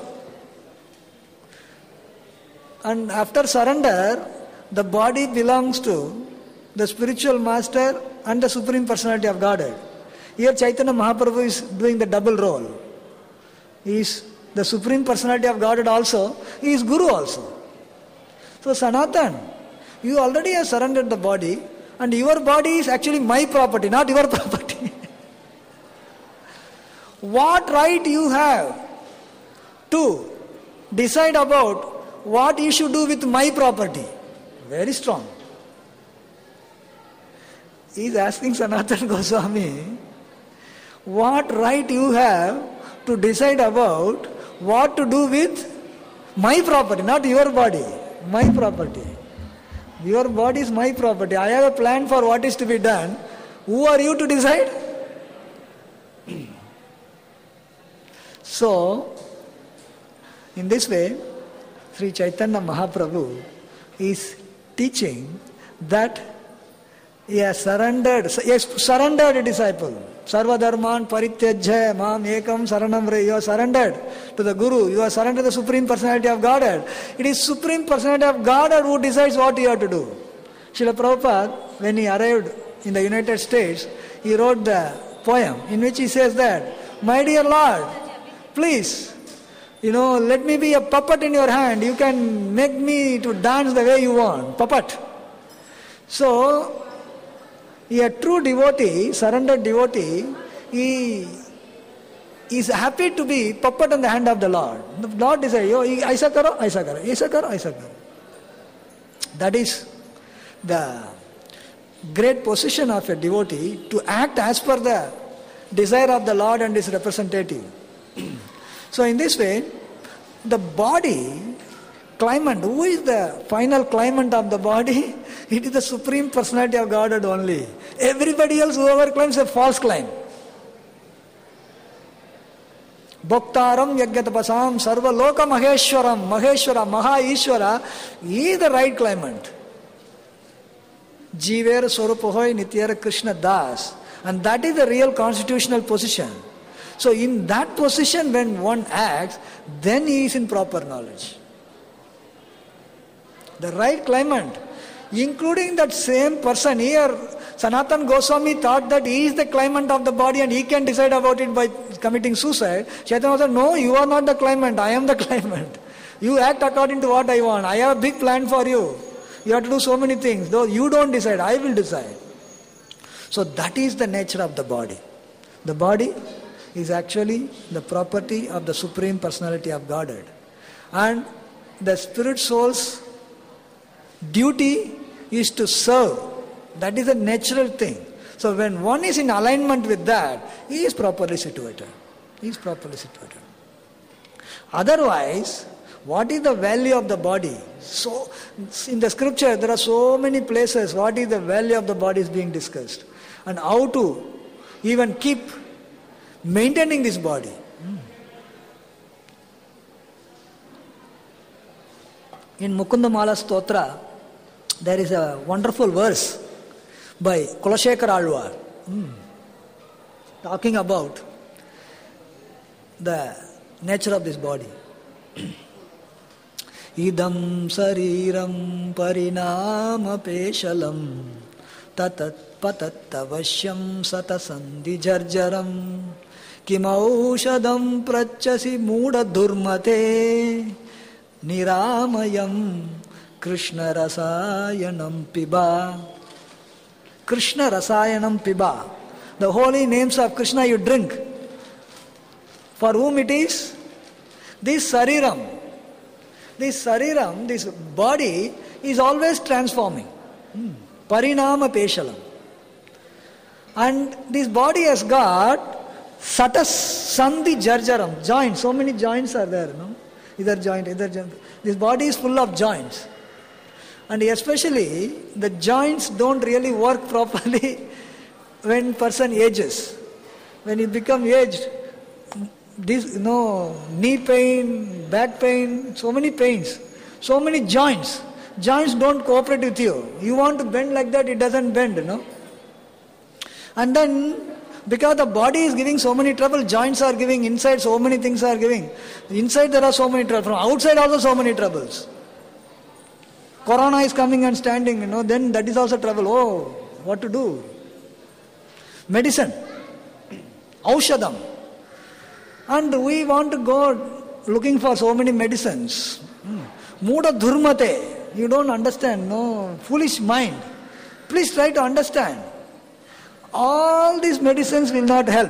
And after surrender, the body belongs to the spiritual master and the Supreme Personality of Godhead. Here Chaitanya Mahaprabhu is doing the double role. He is the Supreme Personality of Godhead also, he is Guru also. So Sanatan, you already have surrendered the body, and your body is actually my property, not your property. What right you have to decide about what you should do with my property? Very strong. He is asking Sanatana Goswami, what right you have to decide about what to do with my property, not your body, my property. Your body is my property. I have a plan for what is to be done. Who are you to decide? So, in this way, Sri Chaitanya Mahaprabhu is teaching that he has surrendered, he has surrendered a disciple. Sarva dharman parityajya mam ekam saranam re. You have surrendered to the Guru. You have surrendered to the Supreme Personality of Godhead. It is Supreme Personality of Godhead who decides what you have to do. Srila Prabhupada, when he arrived in the United States, he wrote the poem in which he says that, my dear Lord, please, you know, let me be a puppet in your hand. You can make me to dance the way you want. Puppet. So, a true devotee, surrendered devotee, he is happy to be puppet in the hand of the Lord. The Lord decides, yo, aisa karo, aisa karo, aisa karo, aisa karo. That is the great position of a devotee, to act as per the desire of the Lord and his representative. So in this way, the body, claimant, who is the final claimant of the body? It is the Supreme Personality of Godhead only. Everybody else, whoever claims, a false claim. Bhoktaram Yagyatapasam Sarva Loka Maheshwaram. Maheshwara, Maha Ishwara is the right claimant. Jiver Swarupahoy Nityara Krishna Das. And that is the real constitutional position. So in that position when one acts, then he is in proper knowledge. The right claimant, including that same person here, Sanatana Goswami thought that he is the claimant of the body and he can decide about it by committing suicide. Chaitanya said, no, you are not the claimant, I am the claimant. You act according to what I want. I have a big plan for you. You have to do so many things. Though you don't decide, I will decide. So that is the nature of the body. The body is actually the property of the Supreme Personality of Godhead. And the spirit soul's duty is to serve. That is a natural thing. So when one is in alignment with that, he is properly situated. He is properly situated. Otherwise, what is the value of the body? So, in the scripture, there are so many places what is the value of the body is being discussed. And how to even keep maintaining this body. In Mukundamala Stotra, there is a wonderful verse by Kulashekara Alvar, mm, talking about the nature of this body. Idam sariram parinama peshalam tatat patat avasyam satasandhi jarjaram kimaushadam prachasi muda durmate niramayam Krishna rasayanam piba. Krishna rasayanam piba. The holy names of Krishna you drink. For whom it is? This sariram. This sariram, this body is always transforming. Hmm. Parinama peshalam. And this body has got satas sandhi jarjaram. Joints. So many joints are there. No? Either joint, either joint. This body is full of joints. And especially the joints don't really work properly when person ages. When you become aged, this, you know, knee pain, back pain, so many pains, so many joints. Joints don't cooperate with you. You want to bend like that, it doesn't bend, you know. And then, because the body is giving so many trouble, joints are giving, inside so many things are giving. Inside there are so many troubles, from outside also so many troubles. Corona is coming and standing, you know, then that is also trouble. Oh, what to do? Medicine, aushadam. And we want to go looking for so many medicines. Muda dhurmate. You don't understand, no, foolish mind. Please try to understand. All these medicines will not help.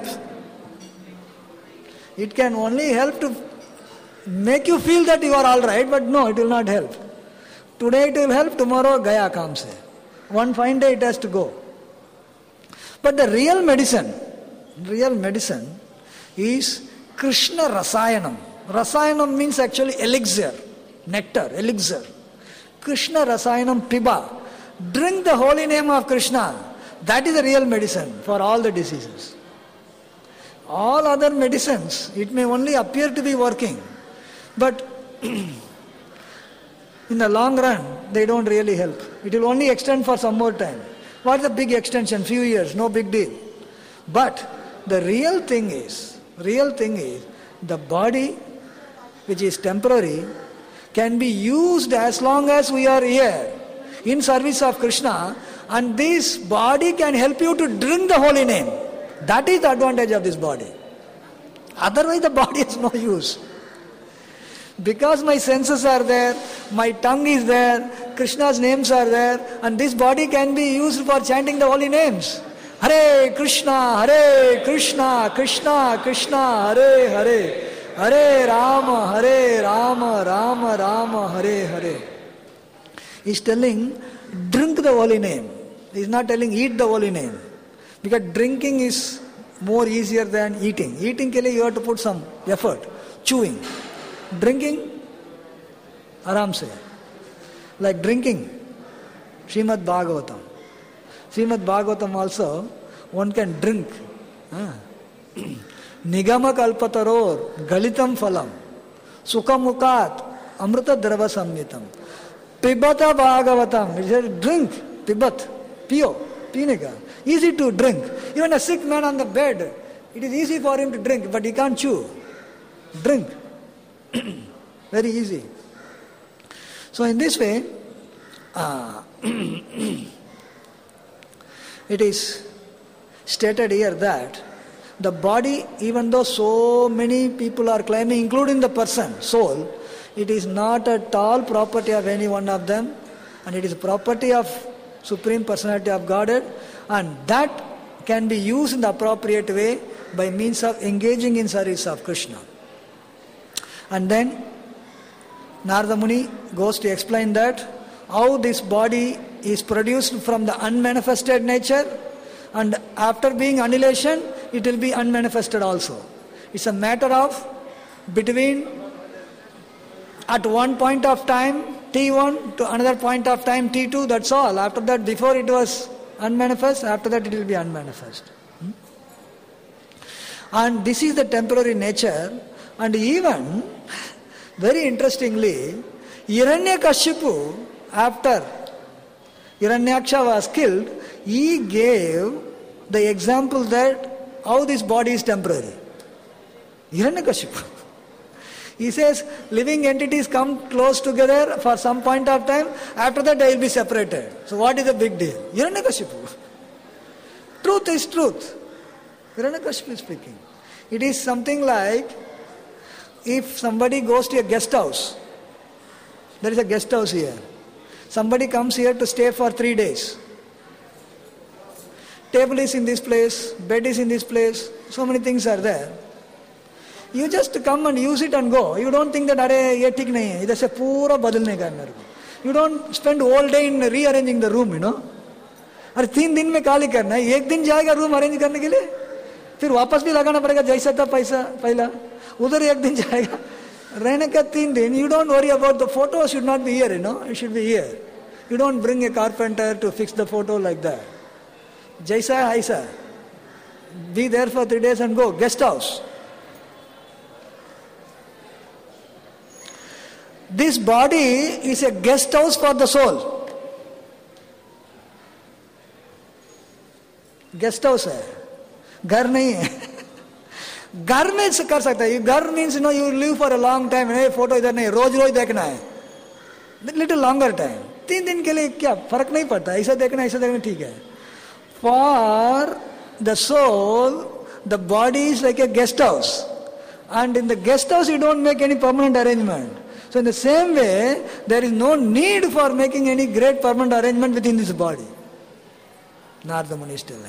It can only help to make you feel that you are all right, but no, it will not help. Today it will help, tomorrow gaya kaam se. One fine day it has to go. But the real medicine, real medicine is Krishna Rasayanam. Rasayanam means actually elixir, nectar, elixir. Krishna Rasayanam Piba. Drink the holy name of Krishna. That is the real medicine for all the diseases. All other medicines, it may only appear to be working, but in the long run, they don't really help. It will only extend for some more time. What is the big extension? Few years, no big deal. But the real thing is, real thing is, the body, which is temporary, can be used as long as we are here in service of Krishna, and this body can help you to drink the holy name. That is the advantage of this body. Otherwise the body has no use. Because my senses are there, my tongue is there, Krishna's names are there, and this body can be used for chanting the holy names. Hare Krishna, Hare Krishna, Krishna Krishna, Hare Hare, Hare Rama, Hare Rama, Rama Rama, Hare Hare. He's telling, drink the holy name. He's not telling, eat the holy name. Because drinking is more easier than eating. Eating ke liye you have to put some effort. Chewing. Drinking, aram se. Like drinking, Srimad Bhagavatam. Srimad Bhagavatam also, one can drink. Ah. Nigama kalpataror galitam phalam sukhamukat amrita drava samyitam pibata bhagavatam. It says drink, pibat, pio, pinega. Easy to drink. Even a sick man on the bed, it is easy for him to drink, but he can't chew. Drink. Very easy. So in this way, uh, it is stated here that the body, even though so many people are claiming, including the person, soul, it is not at all property of any one of them, and it is property of Supreme Personality of Godhead, and that can be used in the appropriate way by means of engaging in service of Krishna. And then Narada Muni goes to explain that how this body is produced from the unmanifested nature, and after being annihilation, it will be unmanifested also. It's a matter of between at one point of time T one to another point of time T two, that's all. After that, before it was unmanifest, after that it will be unmanifest. Hmm? And this is the temporary nature. And even, very interestingly, Hiranyakashipu, after Hiranyaksha was killed, he gave the example that how this body is temporary. Hiranyakashipu. He says, living entities come close together for some point of time, after that they will be separated. So what is the big deal? Hiranyakashipu. Truth is truth. Hiranyakashipu is speaking. It is something like, if somebody goes to a guest house, there is a guest house here. Somebody comes here to stay for three days. Table is in this place, bed is in this place, so many things are there. You just come and use it and go. You don't think that, arey, ye theek nahi hai. Idhar se pura badalne ka mere ko. You don't spend all day in rearranging the room, you know. अरे तीन दिन में खाली करना है, एक दिन जाएगा रूम अरेंज करने के लिए, फिर वापस भी लगाना पड़ेगा जैसा था पैसा पहला, उधर एक दिन जाएगा रहने का तीन दिन. You don't worry about the photo, should not be here, you know, it should be here. You don't bring a carpenter to fix the photo like that. जैसा है ऐसा, be there for three days and go. Guest house. This body is a guest house for the soul. Guest house है, घर नहीं है. घर में से कर सकता है. घर means no you live for a long time. नहीं, फोटो इधर नहीं, रोज रोज देखना है, लिटिल लॉन्गर टाइम. तीन दिन के लिए क्या फर्क नहीं पड़ता, ऐसा देखना ऐसा देखना ठीक है. For the soul the body is like a guest house, and in the guest house you don't make any permanent arrangement. So in the same way, there is no need for making any great permanent arrangement within this body. Narada Muni is telling.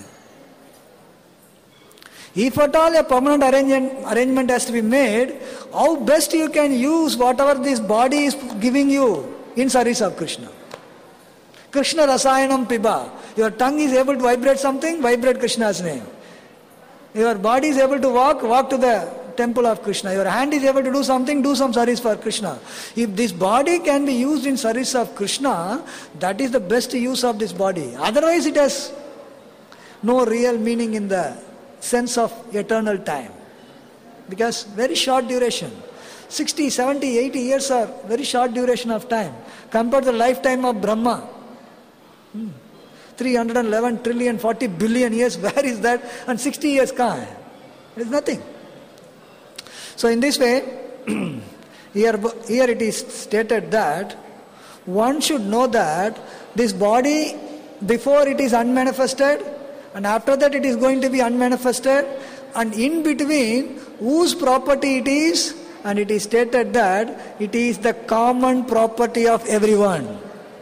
If at all a permanent arrangement, arrangement has to be made, how best you can use whatever this body is giving you in service of Krishna. Krishna Rasayanam Piba. Your tongue is able to vibrate something, vibrate Krishna's name. Your body is able to walk, walk to the temple of Krishna. Your hand is able to do something, do some service for Krishna. If this body can be used in service of Krishna, that is the best use of this body. Otherwise it has no real meaning in the sense of eternal time. Because very short duration. sixty, seventy, eighty years are very short duration of time. Compared to the lifetime of Brahma. Hmm. three hundred eleven trillion, forty billion years, where is that? And sixty years kahan hai? It is nothing. So in this way, here, here it is stated that one should know that this body, before it is unmanifested, and after that it is going to be unmanifested, and in between, whose property it is, and it is stated that it is the common property of everyone.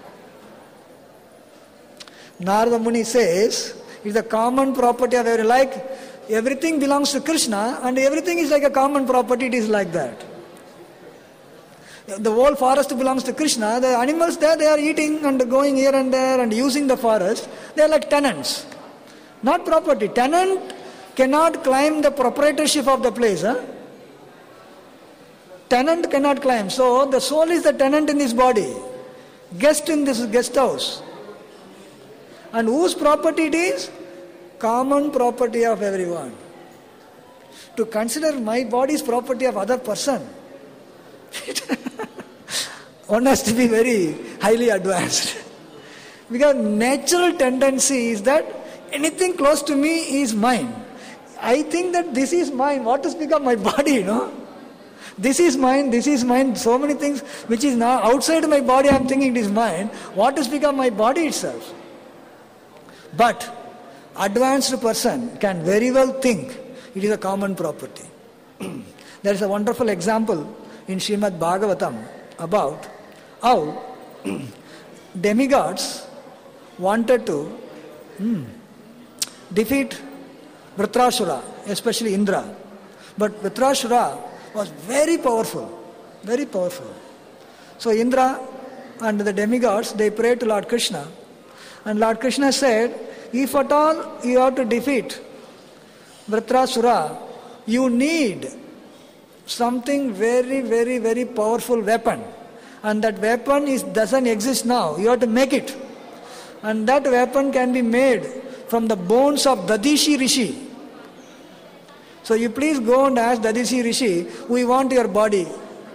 Narada Muni says, it is the common property of everyone. Like, everything belongs to Krishna and everything is like a common property, it is like that. The whole forest belongs to Krishna. The animals there, they are eating and going here and there and using the forest. They are like tenants. Not property. Tenant cannot claim the proprietorship of the place. Huh? Tenant cannot claim. So the soul is the tenant in this body. Guest in this guest house. And whose property it is? Common property of everyone. to consider my body is property of other person. One has to be very highly advanced. Because natural tendency is that anything close to me is mine. I think that this is mine. What to speak of my body, you know? This is mine, this is mine. So many things which is now outside my body, I am thinking it is mine. What to speak of my body itself? But advanced person can very well think it is a common property. There is a wonderful example in Srimad Bhagavatam about how demigods wanted to hmm, defeat Vritrashura, especially Indra. But Vritrashura was very powerful, very powerful. So Indra and the demigods, they prayed to Lord Krishna. And Lord Krishna said, if at all you have to defeat Vritrashura, you need something very, very, very powerful weapon. And that weapon is doesn't exist now. You have to make it. And that weapon can be made from the bones of Dadishi Rishi. So you please go and ask Dadishi Rishi, we want your body.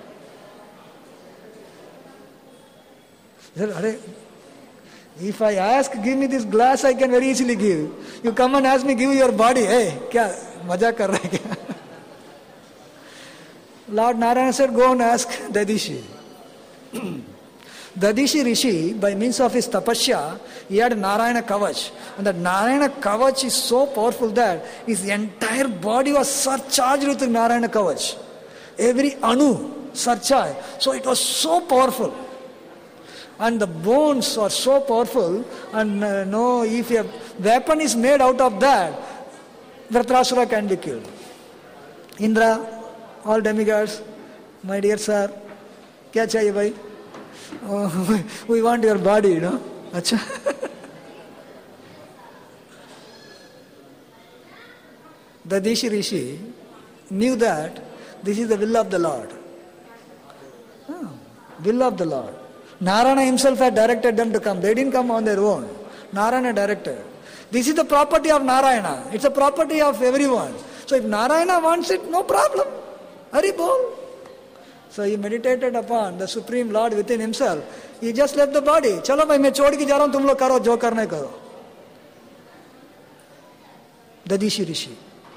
If I ask, give me this glass, I can very easily give. You come and ask me, give your body. Hey, kya, maja kar raha hai kya? Lord Narayana said, go and ask Dadishi. Dadishi Rishi, by means of his tapasya, he had Narayana Kavach. And that Narayana Kavach is so powerful that his entire body was surcharged with Narayana Kavach. Every anu surcharged. So it was so powerful. And the bones are so powerful. And uh, no, if a weapon is made out of that, Vritrashura can be killed. Indra, all demigods, my dear sir, kya chahiye bhai? Oh, we want your body, you know. Achha. Dadishi Rishi knew that this is the will of the Lord. Oh, will of the Lord. Narayana himself had directed them to come. They didn't come on their own. Narayana directed. This is the property of Narayana. It's a property of everyone. So if Narayana wants it, no problem. Hari bol. So he meditated upon the Supreme Lord within himself. He just left the body. Chalo bhai, main chhod ke ja raha hu, tum log karo, jo karna hai karo. Dadishi Rishi.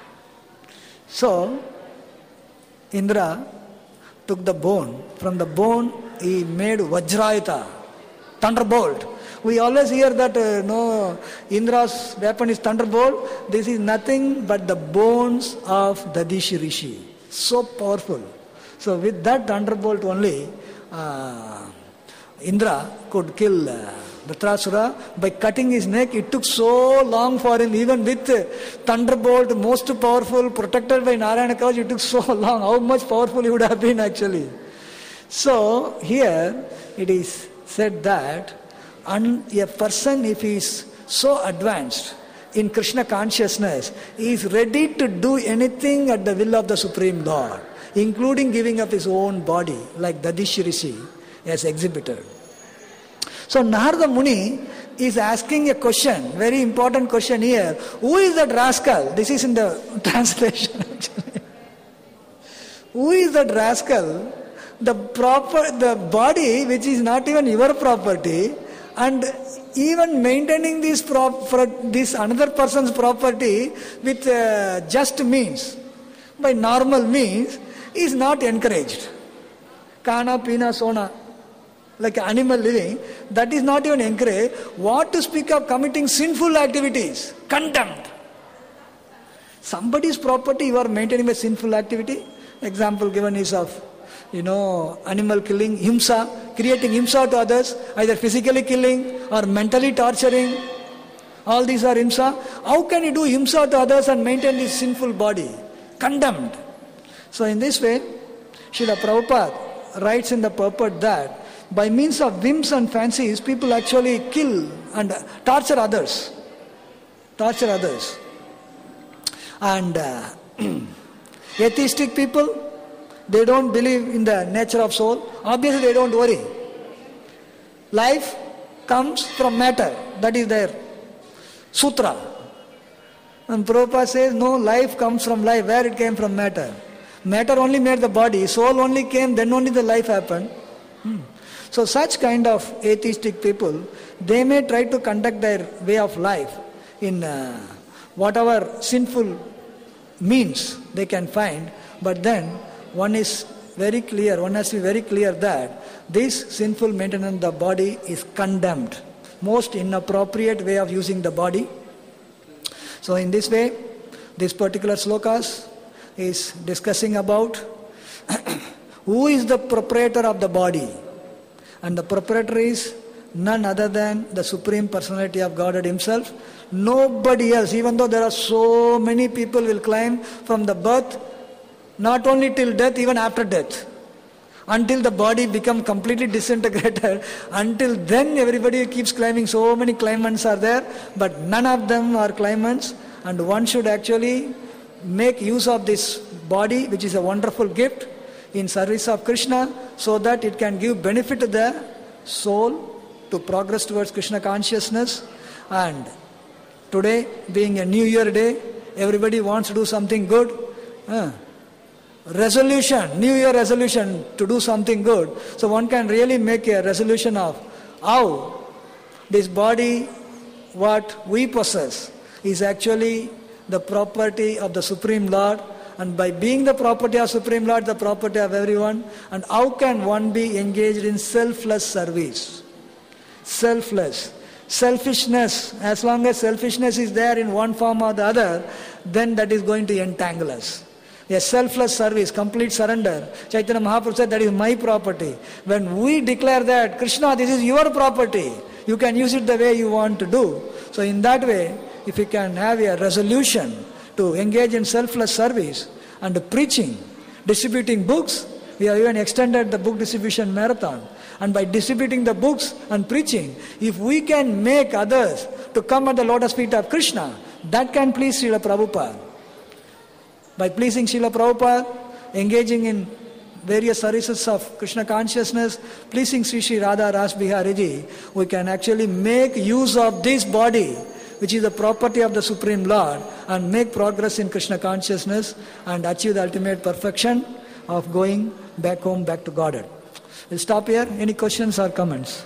So, Indra took the bone. From the bone, he made Vajrayuta, thunderbolt. We always hear that, uh, no, Indra's weapon is thunderbolt. This is nothing but the bones of Dadishi Rishi. So powerful. So with that thunderbolt only, uh, Indra could kill uh, Vritrashura. By cutting his neck, it took so long for him, even with uh, thunderbolt, most powerful, protected by Narayana Kavach, it took so long. How much powerful he would have been actually. So here it is said that un- a person, if he is so advanced in Krishna consciousness, he is ready to do anything at the will of the Supreme Lord, including giving up his own body, like Dadishi Rishi has exhibited. So Narada Muni is asking a question, very important question here. Who is that rascal? This is in the translation actually. Who is that rascal? The proper, the body which is not even your property, and even maintaining this prop, this another person's property with uh, just means, by normal means, is not encouraged. Kana, pina, sona, like animal living, that is not even encouraged. What to speak of committing sinful activities? Condemned. Somebody's property you are maintaining a sinful activity. Example given is of, you know, animal killing, himsa, creating himsa to others, either physically killing or mentally torturing. All these are himsa. How can you do himsa to others and maintain this sinful body? Condemned. So in this way, Srila Prabhupada writes in the purport that by means of whims and fancies, people actually kill and torture others. Torture others. And uh, atheistic people, they don't believe in the nature of soul. Obviously, they don't worry. Life comes from matter. That is their sutra. And Prabhupada says, no, life comes from life. Where it came from? Matter. Matter only made the body. Soul only came, then only the life happened. Hmm. So such kind of atheistic people, they may try to conduct their way of life in uh, whatever sinful means they can find. But then one is very clear, one has to be very clear that this sinful maintenance of the body is condemned. Most inappropriate way of using the body. So in this way, this particular slokas is discussing about who is the proprietor of the body. And the proprietor is none other than the Supreme Personality of Godhead Himself. Nobody else, even though there are so many people will claim from the birth, not only till death, even after death. Until the body becomes completely disintegrated, until then everybody keeps claiming, so many claimants are there, but none of them are claimants, and one should actually make use of this body, which is a wonderful gift, in service of Krishna, so that it can give benefit to the soul to progress towards Krishna consciousness. And today, being a New Year day, everybody wants to do something good. Uh, resolution, New Year resolution to do something good. So one can really make a resolution of how this body, what we possess, is actually the property of the Supreme Lord. And by being the property of Supreme Lord, the property of everyone, and how can one be engaged in selfless service? Selfless. Selfishness, as long as selfishness is there in one form or the other, then that is going to entangle us. A selfless service, complete surrender. Chaitanya Mahaprabhu said, that is my property. When we declare that, Krishna, this is your property, you can use it the way you want to do. So in that way, if you can have a resolution to engage in selfless service and preaching, distributing books, we have even extended the book distribution marathon. And by distributing the books and preaching, if we can make others to come at the lotus feet of Krishna, that can please Srila Prabhupada. By pleasing Srila Prabhupada, engaging in various services of Krishna consciousness, pleasing Sri Sri Radha Ras Bihari Ji, we can actually make use of this body, which is the property of the Supreme Lord, and make progress in Krishna consciousness and achieve the ultimate perfection of going back home, back to Godhead. We'll stop here. Any questions or comments?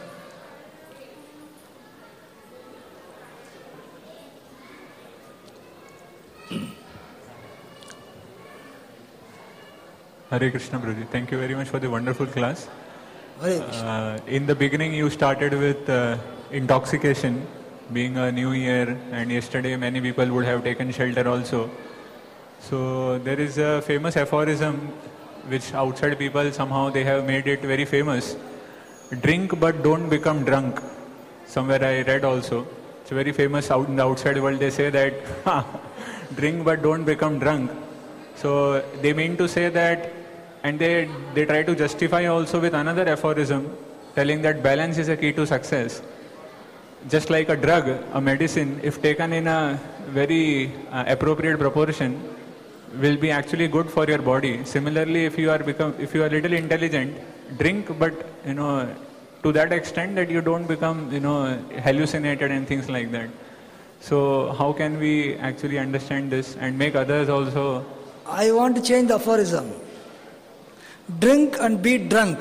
Hare Krishna, Guruji. Thank you very much for the wonderful class. Hare Krishna. Uh, in the beginning, you started with uh, intoxication, being a new year, and yesterday many people would have taken shelter also. So there is a famous aphorism which outside people somehow they have made it very famous. Drink but don't become drunk. Somewhere I read also. It's very famous out in the outside world. They say that drink but don't become drunk. So they mean to say that, and they, they try to justify also with another aphorism, telling that balance is a key to success. Just like a drug, a medicine, if taken in a very uh, appropriate proportion, will be actually good for your body. Similarly, if you are become, if you are little intelligent, drink, but you know, to that extent that you don't become, you know, hallucinated and things like that. So how can we actually understand this and make others also? I want to change the aphorism. Drink and be drunk.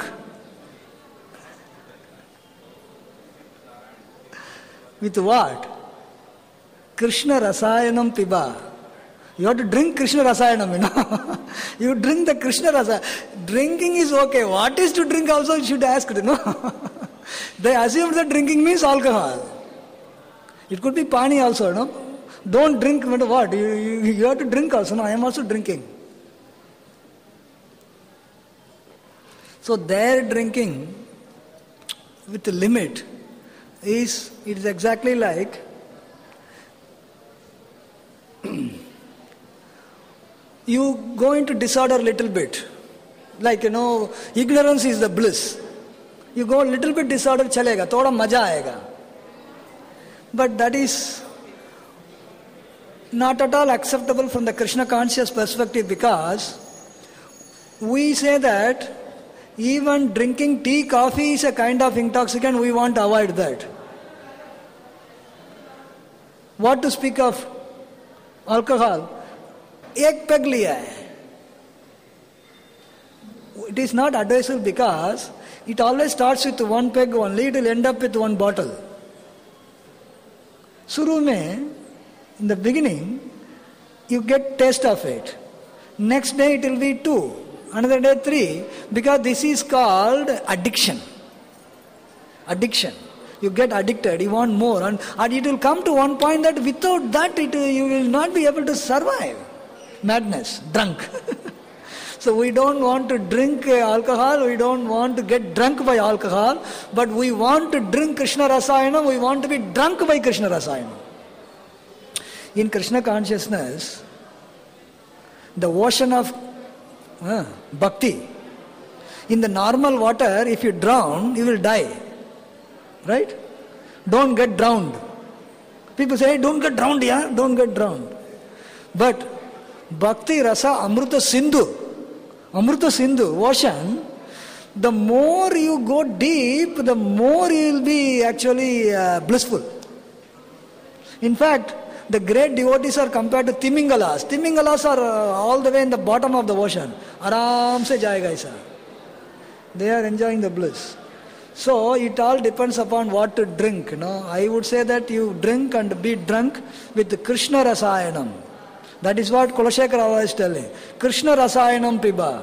With what? Krishna Rasayanam Piba. You have to drink Krishna Rasayanam, you know. You drink the Krishna Rasa. Drinking is okay. What is to drink also you should ask, you know. They assume that drinking means alcohol. It could be pani also, you know. Don't drink, no matter what. You, you, you have to drink also. No, I am also drinking. So their drinking with a limit is, it is exactly like you go into disorder a little bit. Like, you know, ignorance is the bliss. You go a little bit disorder, chalega, thoda maja aega. But that is not at all acceptable from the Krishna conscious perspective, because we say that even drinking tea, coffee is a kind of intoxicant, we want to avoid that. What to speak of alcohol, एक peg लिया है. It is not advisable because it always starts with one peg only, it will end up with one bottle. शुरू में, in the beginning, you get taste of it. Next day it will be two, another day three, because this is called addiction. Addiction. You get addicted, you want more, and, and it will come to one point that without that it, you will not be able to survive. Madness, drunk. So we don't want to drink alcohol, we don't want to get drunk by alcohol, but we want to drink Krishna Rasayana, we want to be drunk by Krishna Rasayana. In Krishna consciousness, the ocean of uh, bhakti, in the normal water, if you drown, you will die. Right? Don't get drowned. People say, don't get drowned, yeah, don't get drowned. But Bhakti Rasa Amruta Sindhu, Amruta Sindhu, ocean, the more you go deep, the more you will be actually uh, blissful. In fact, the great devotees are compared to Timingalas. Timingalas are uh, all the way in the bottom of the ocean. Aram se jayega aisa. They are enjoying the bliss. So it all depends upon what to drink. You know, I would say that you drink and be drunk with Krishna Rasayanam. That is what Kulashekara is telling. Krishna Rasayanam piba.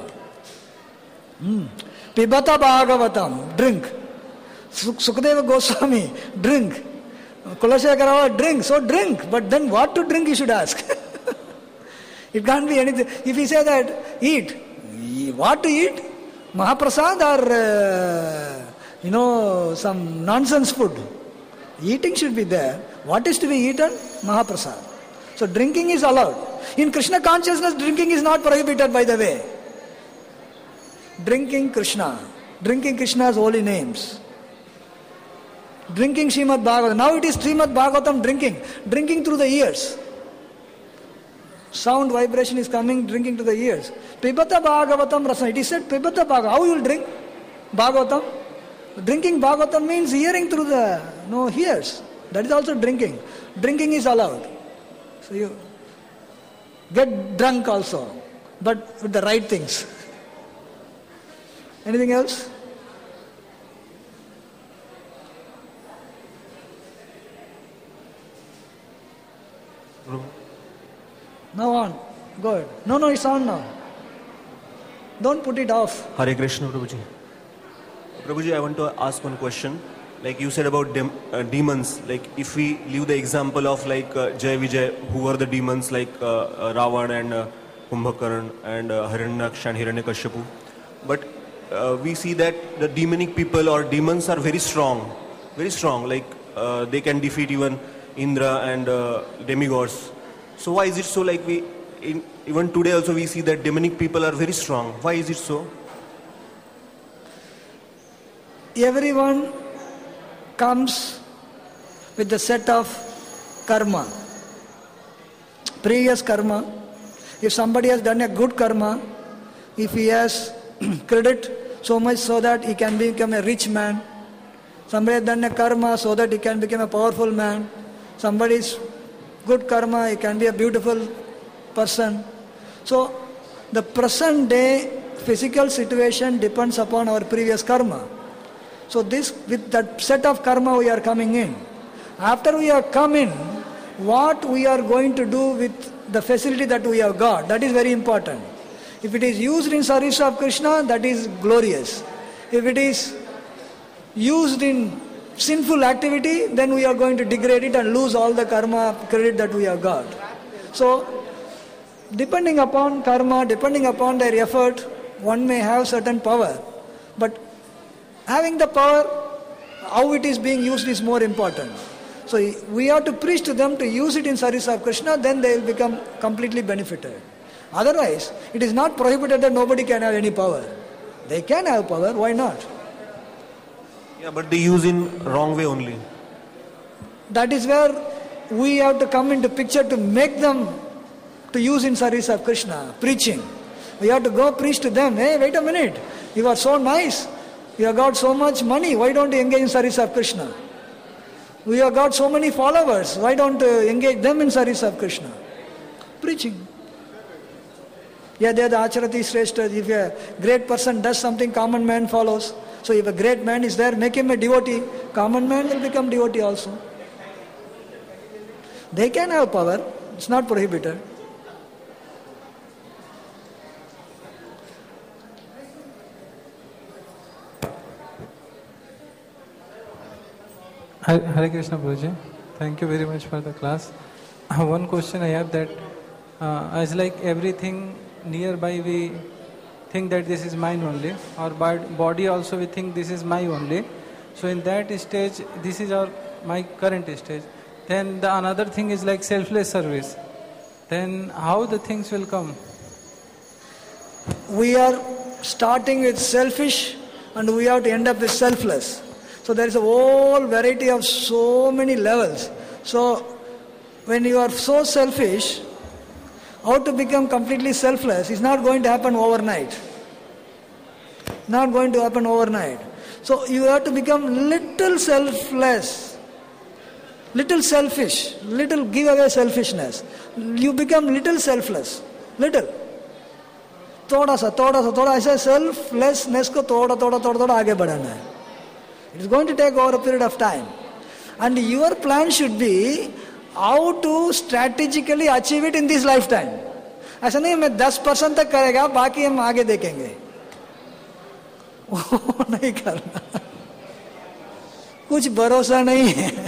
Hmm. Pibata Bhagavatam. Drink. Sukadeva Goswami. Drink. Kulashekara, drink. So drink. But then what to drink you should ask. It can't be anything. If he say that, eat. What to eat? Mahaprasad or... Uh, You know, some nonsense food. Eating should be there. What is to be eaten? Mahaprasad. So drinking is allowed. In Krishna consciousness, drinking is not prohibited, by the way. Drinking Krishna. Drinking Krishna's holy names. Drinking Srimad Bhagavatam. Now it is Srimad Bhagavatam drinking. Drinking through the ears. Sound vibration is coming, drinking to the ears. Pibata Bhagavatam Rasana. It is said, Pibata Bhagavatam. How you will drink Bhagavatam? Drinking Bhagavatam means hearing through the no ears. That is also drinking. Drinking is allowed. So you get drunk also, but with the right things. Anything else? Now on. Go ahead. No, no, it's on now. Don't put it off. Hare Krishna, Prabhuji. Prabhuji, I want to ask one question. Like you said about dem- uh, demons, like if we leave the example of like uh, Jai Vijay, who were the demons like uh, uh, Ravan and uh, Kumbhakaran and uh, Hiranyaksha and Hiranyakashipu. But uh, we see that the demonic people or demons are very strong. Very strong. Like uh, they can defeat even Indra and uh, demigods. So why is it so like we, in, even today also we see that demonic people are very strong. Why is it so? Everyone comes with a set of karma, previous karma. If somebody has done a good karma, if he has credit so much so that he can become a rich man, somebody has done a karma so that he can become a powerful man, somebody's good karma, he can be a beautiful person. So the present day physical situation depends upon our previous karma. So this, with that set of karma we are coming in. After we have come in, what we are going to do with the facility that we have got, that is very important. If it is used in service of Krishna, that is glorious. If it is used in sinful activity, then we are going to degrade it and lose all the karma credit that we have got. So, depending upon karma, depending upon their effort, one may have certain power. But having the power, how it is being used is more important. So we have to preach to them to use it in service of Krishna, then they will become completely benefited. Otherwise, it is not prohibited that nobody can have any power. They can have power, why not? Yeah, but they use in wrong way only. That is where we have to come into picture to make them to use in service of Krishna, preaching. We have to go preach to them, hey, wait a minute, you are so nice. You have got so much money, why don't you engage in service of Krishna? We have got so many followers, why don't you engage them in service of Krishna? Preaching. Yeah, they are the acharati shrestha. If a great person does something, common man follows. So if a great man is there, make him a devotee. Common man will become devotee also. They can have power. It's not prohibited. Hare Krishna Prabhuji. Thank you very much for the class. One question I have that uh, as like everything nearby we think that this is mine only, our body also we think this is my only. So in that stage, this is our my current stage. Then the another thing is like selfless service. Then how the things will come? We are starting with selfish and we have to end up with selfless. So there is a whole variety of so many levels. So when you are so selfish, how to become completely selfless is not going to happen overnight. Not going to happen overnight. So you have to become little selfless, little selfish, little give away selfishness. You become little selfless, little. थोड़ा सा, थोड़ा सा, थोड़ा ऐसा selflessness को थोड़ा थोड़ा थोड़ा थोड़ा आगे बढ़ाना है. It is going to take over a period of time. And your plan should be how to strategically achieve it in this lifetime. ऐसा नहीं मैं दस परसेंट तक करेगा बाकी हम आगे देखेंगे. वो नहीं करना. कुछ भरोसा नहीं है.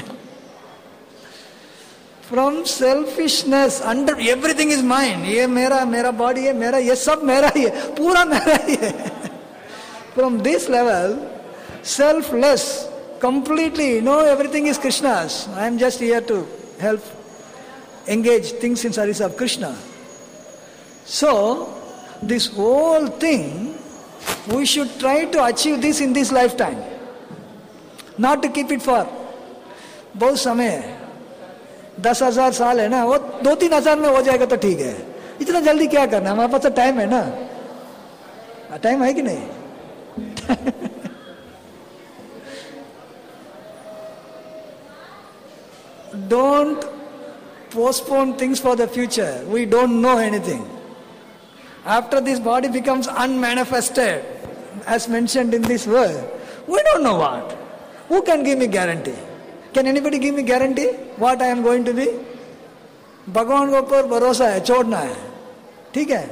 From selfishness, under everything is mine. ये मेरा मेरा body है, मेरा ये सब मेरा ही है, पूरा मेरा ही है. From this level, selfless, completely, no, everything is Krishna's. I am just here to help engage things in service of Krishna. So, this whole thing, we should try to achieve this in this lifetime. Not to keep it for बहुत समय है. दस हजार साल है ना, वो दो तीन हजार में हो जाएगा तो ठीक है. इतना जल्दी क्या करना, हमारे पास तो टाइम है ना. टाइम है कि नहीं? Don't postpone things for the future. We don't know anything. After this body becomes unmanifested, as mentioned in this verse, we don't know what. Who can give me guarantee? Can anybody give me guarantee what I am going to be? भगवान के ऊपर भरोसा है, छोड़ना है. ठीक है?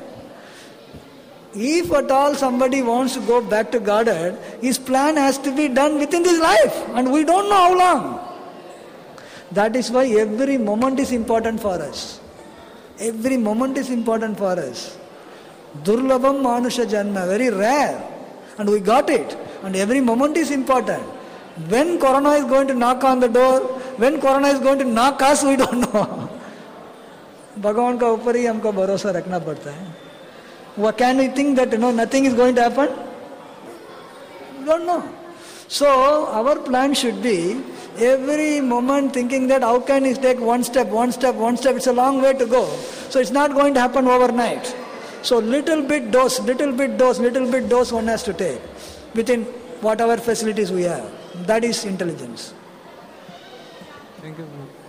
If at all somebody wants to go back to Godhead, his plan has to be done within this life, and we don't know how long. That is why every moment is important for us. Every moment is important for us. Durlabham manusha janma, very rare. And we got it. And every moment is important. When Corona is going to knock on the door, when Corona is going to knock us, we don't know. भगवान का ऊपर ही हमको भरोसा रखना पड़ता है. What can we think that you know nothing is going to happen? We don't know. So our plan should be every moment thinking that how can we take one step, one step, one step. It's a long way to go. So it's not going to happen overnight. So little bit dose, little bit dose, little bit dose one has to take within whatever facilities we have. That is intelligence. Thank you.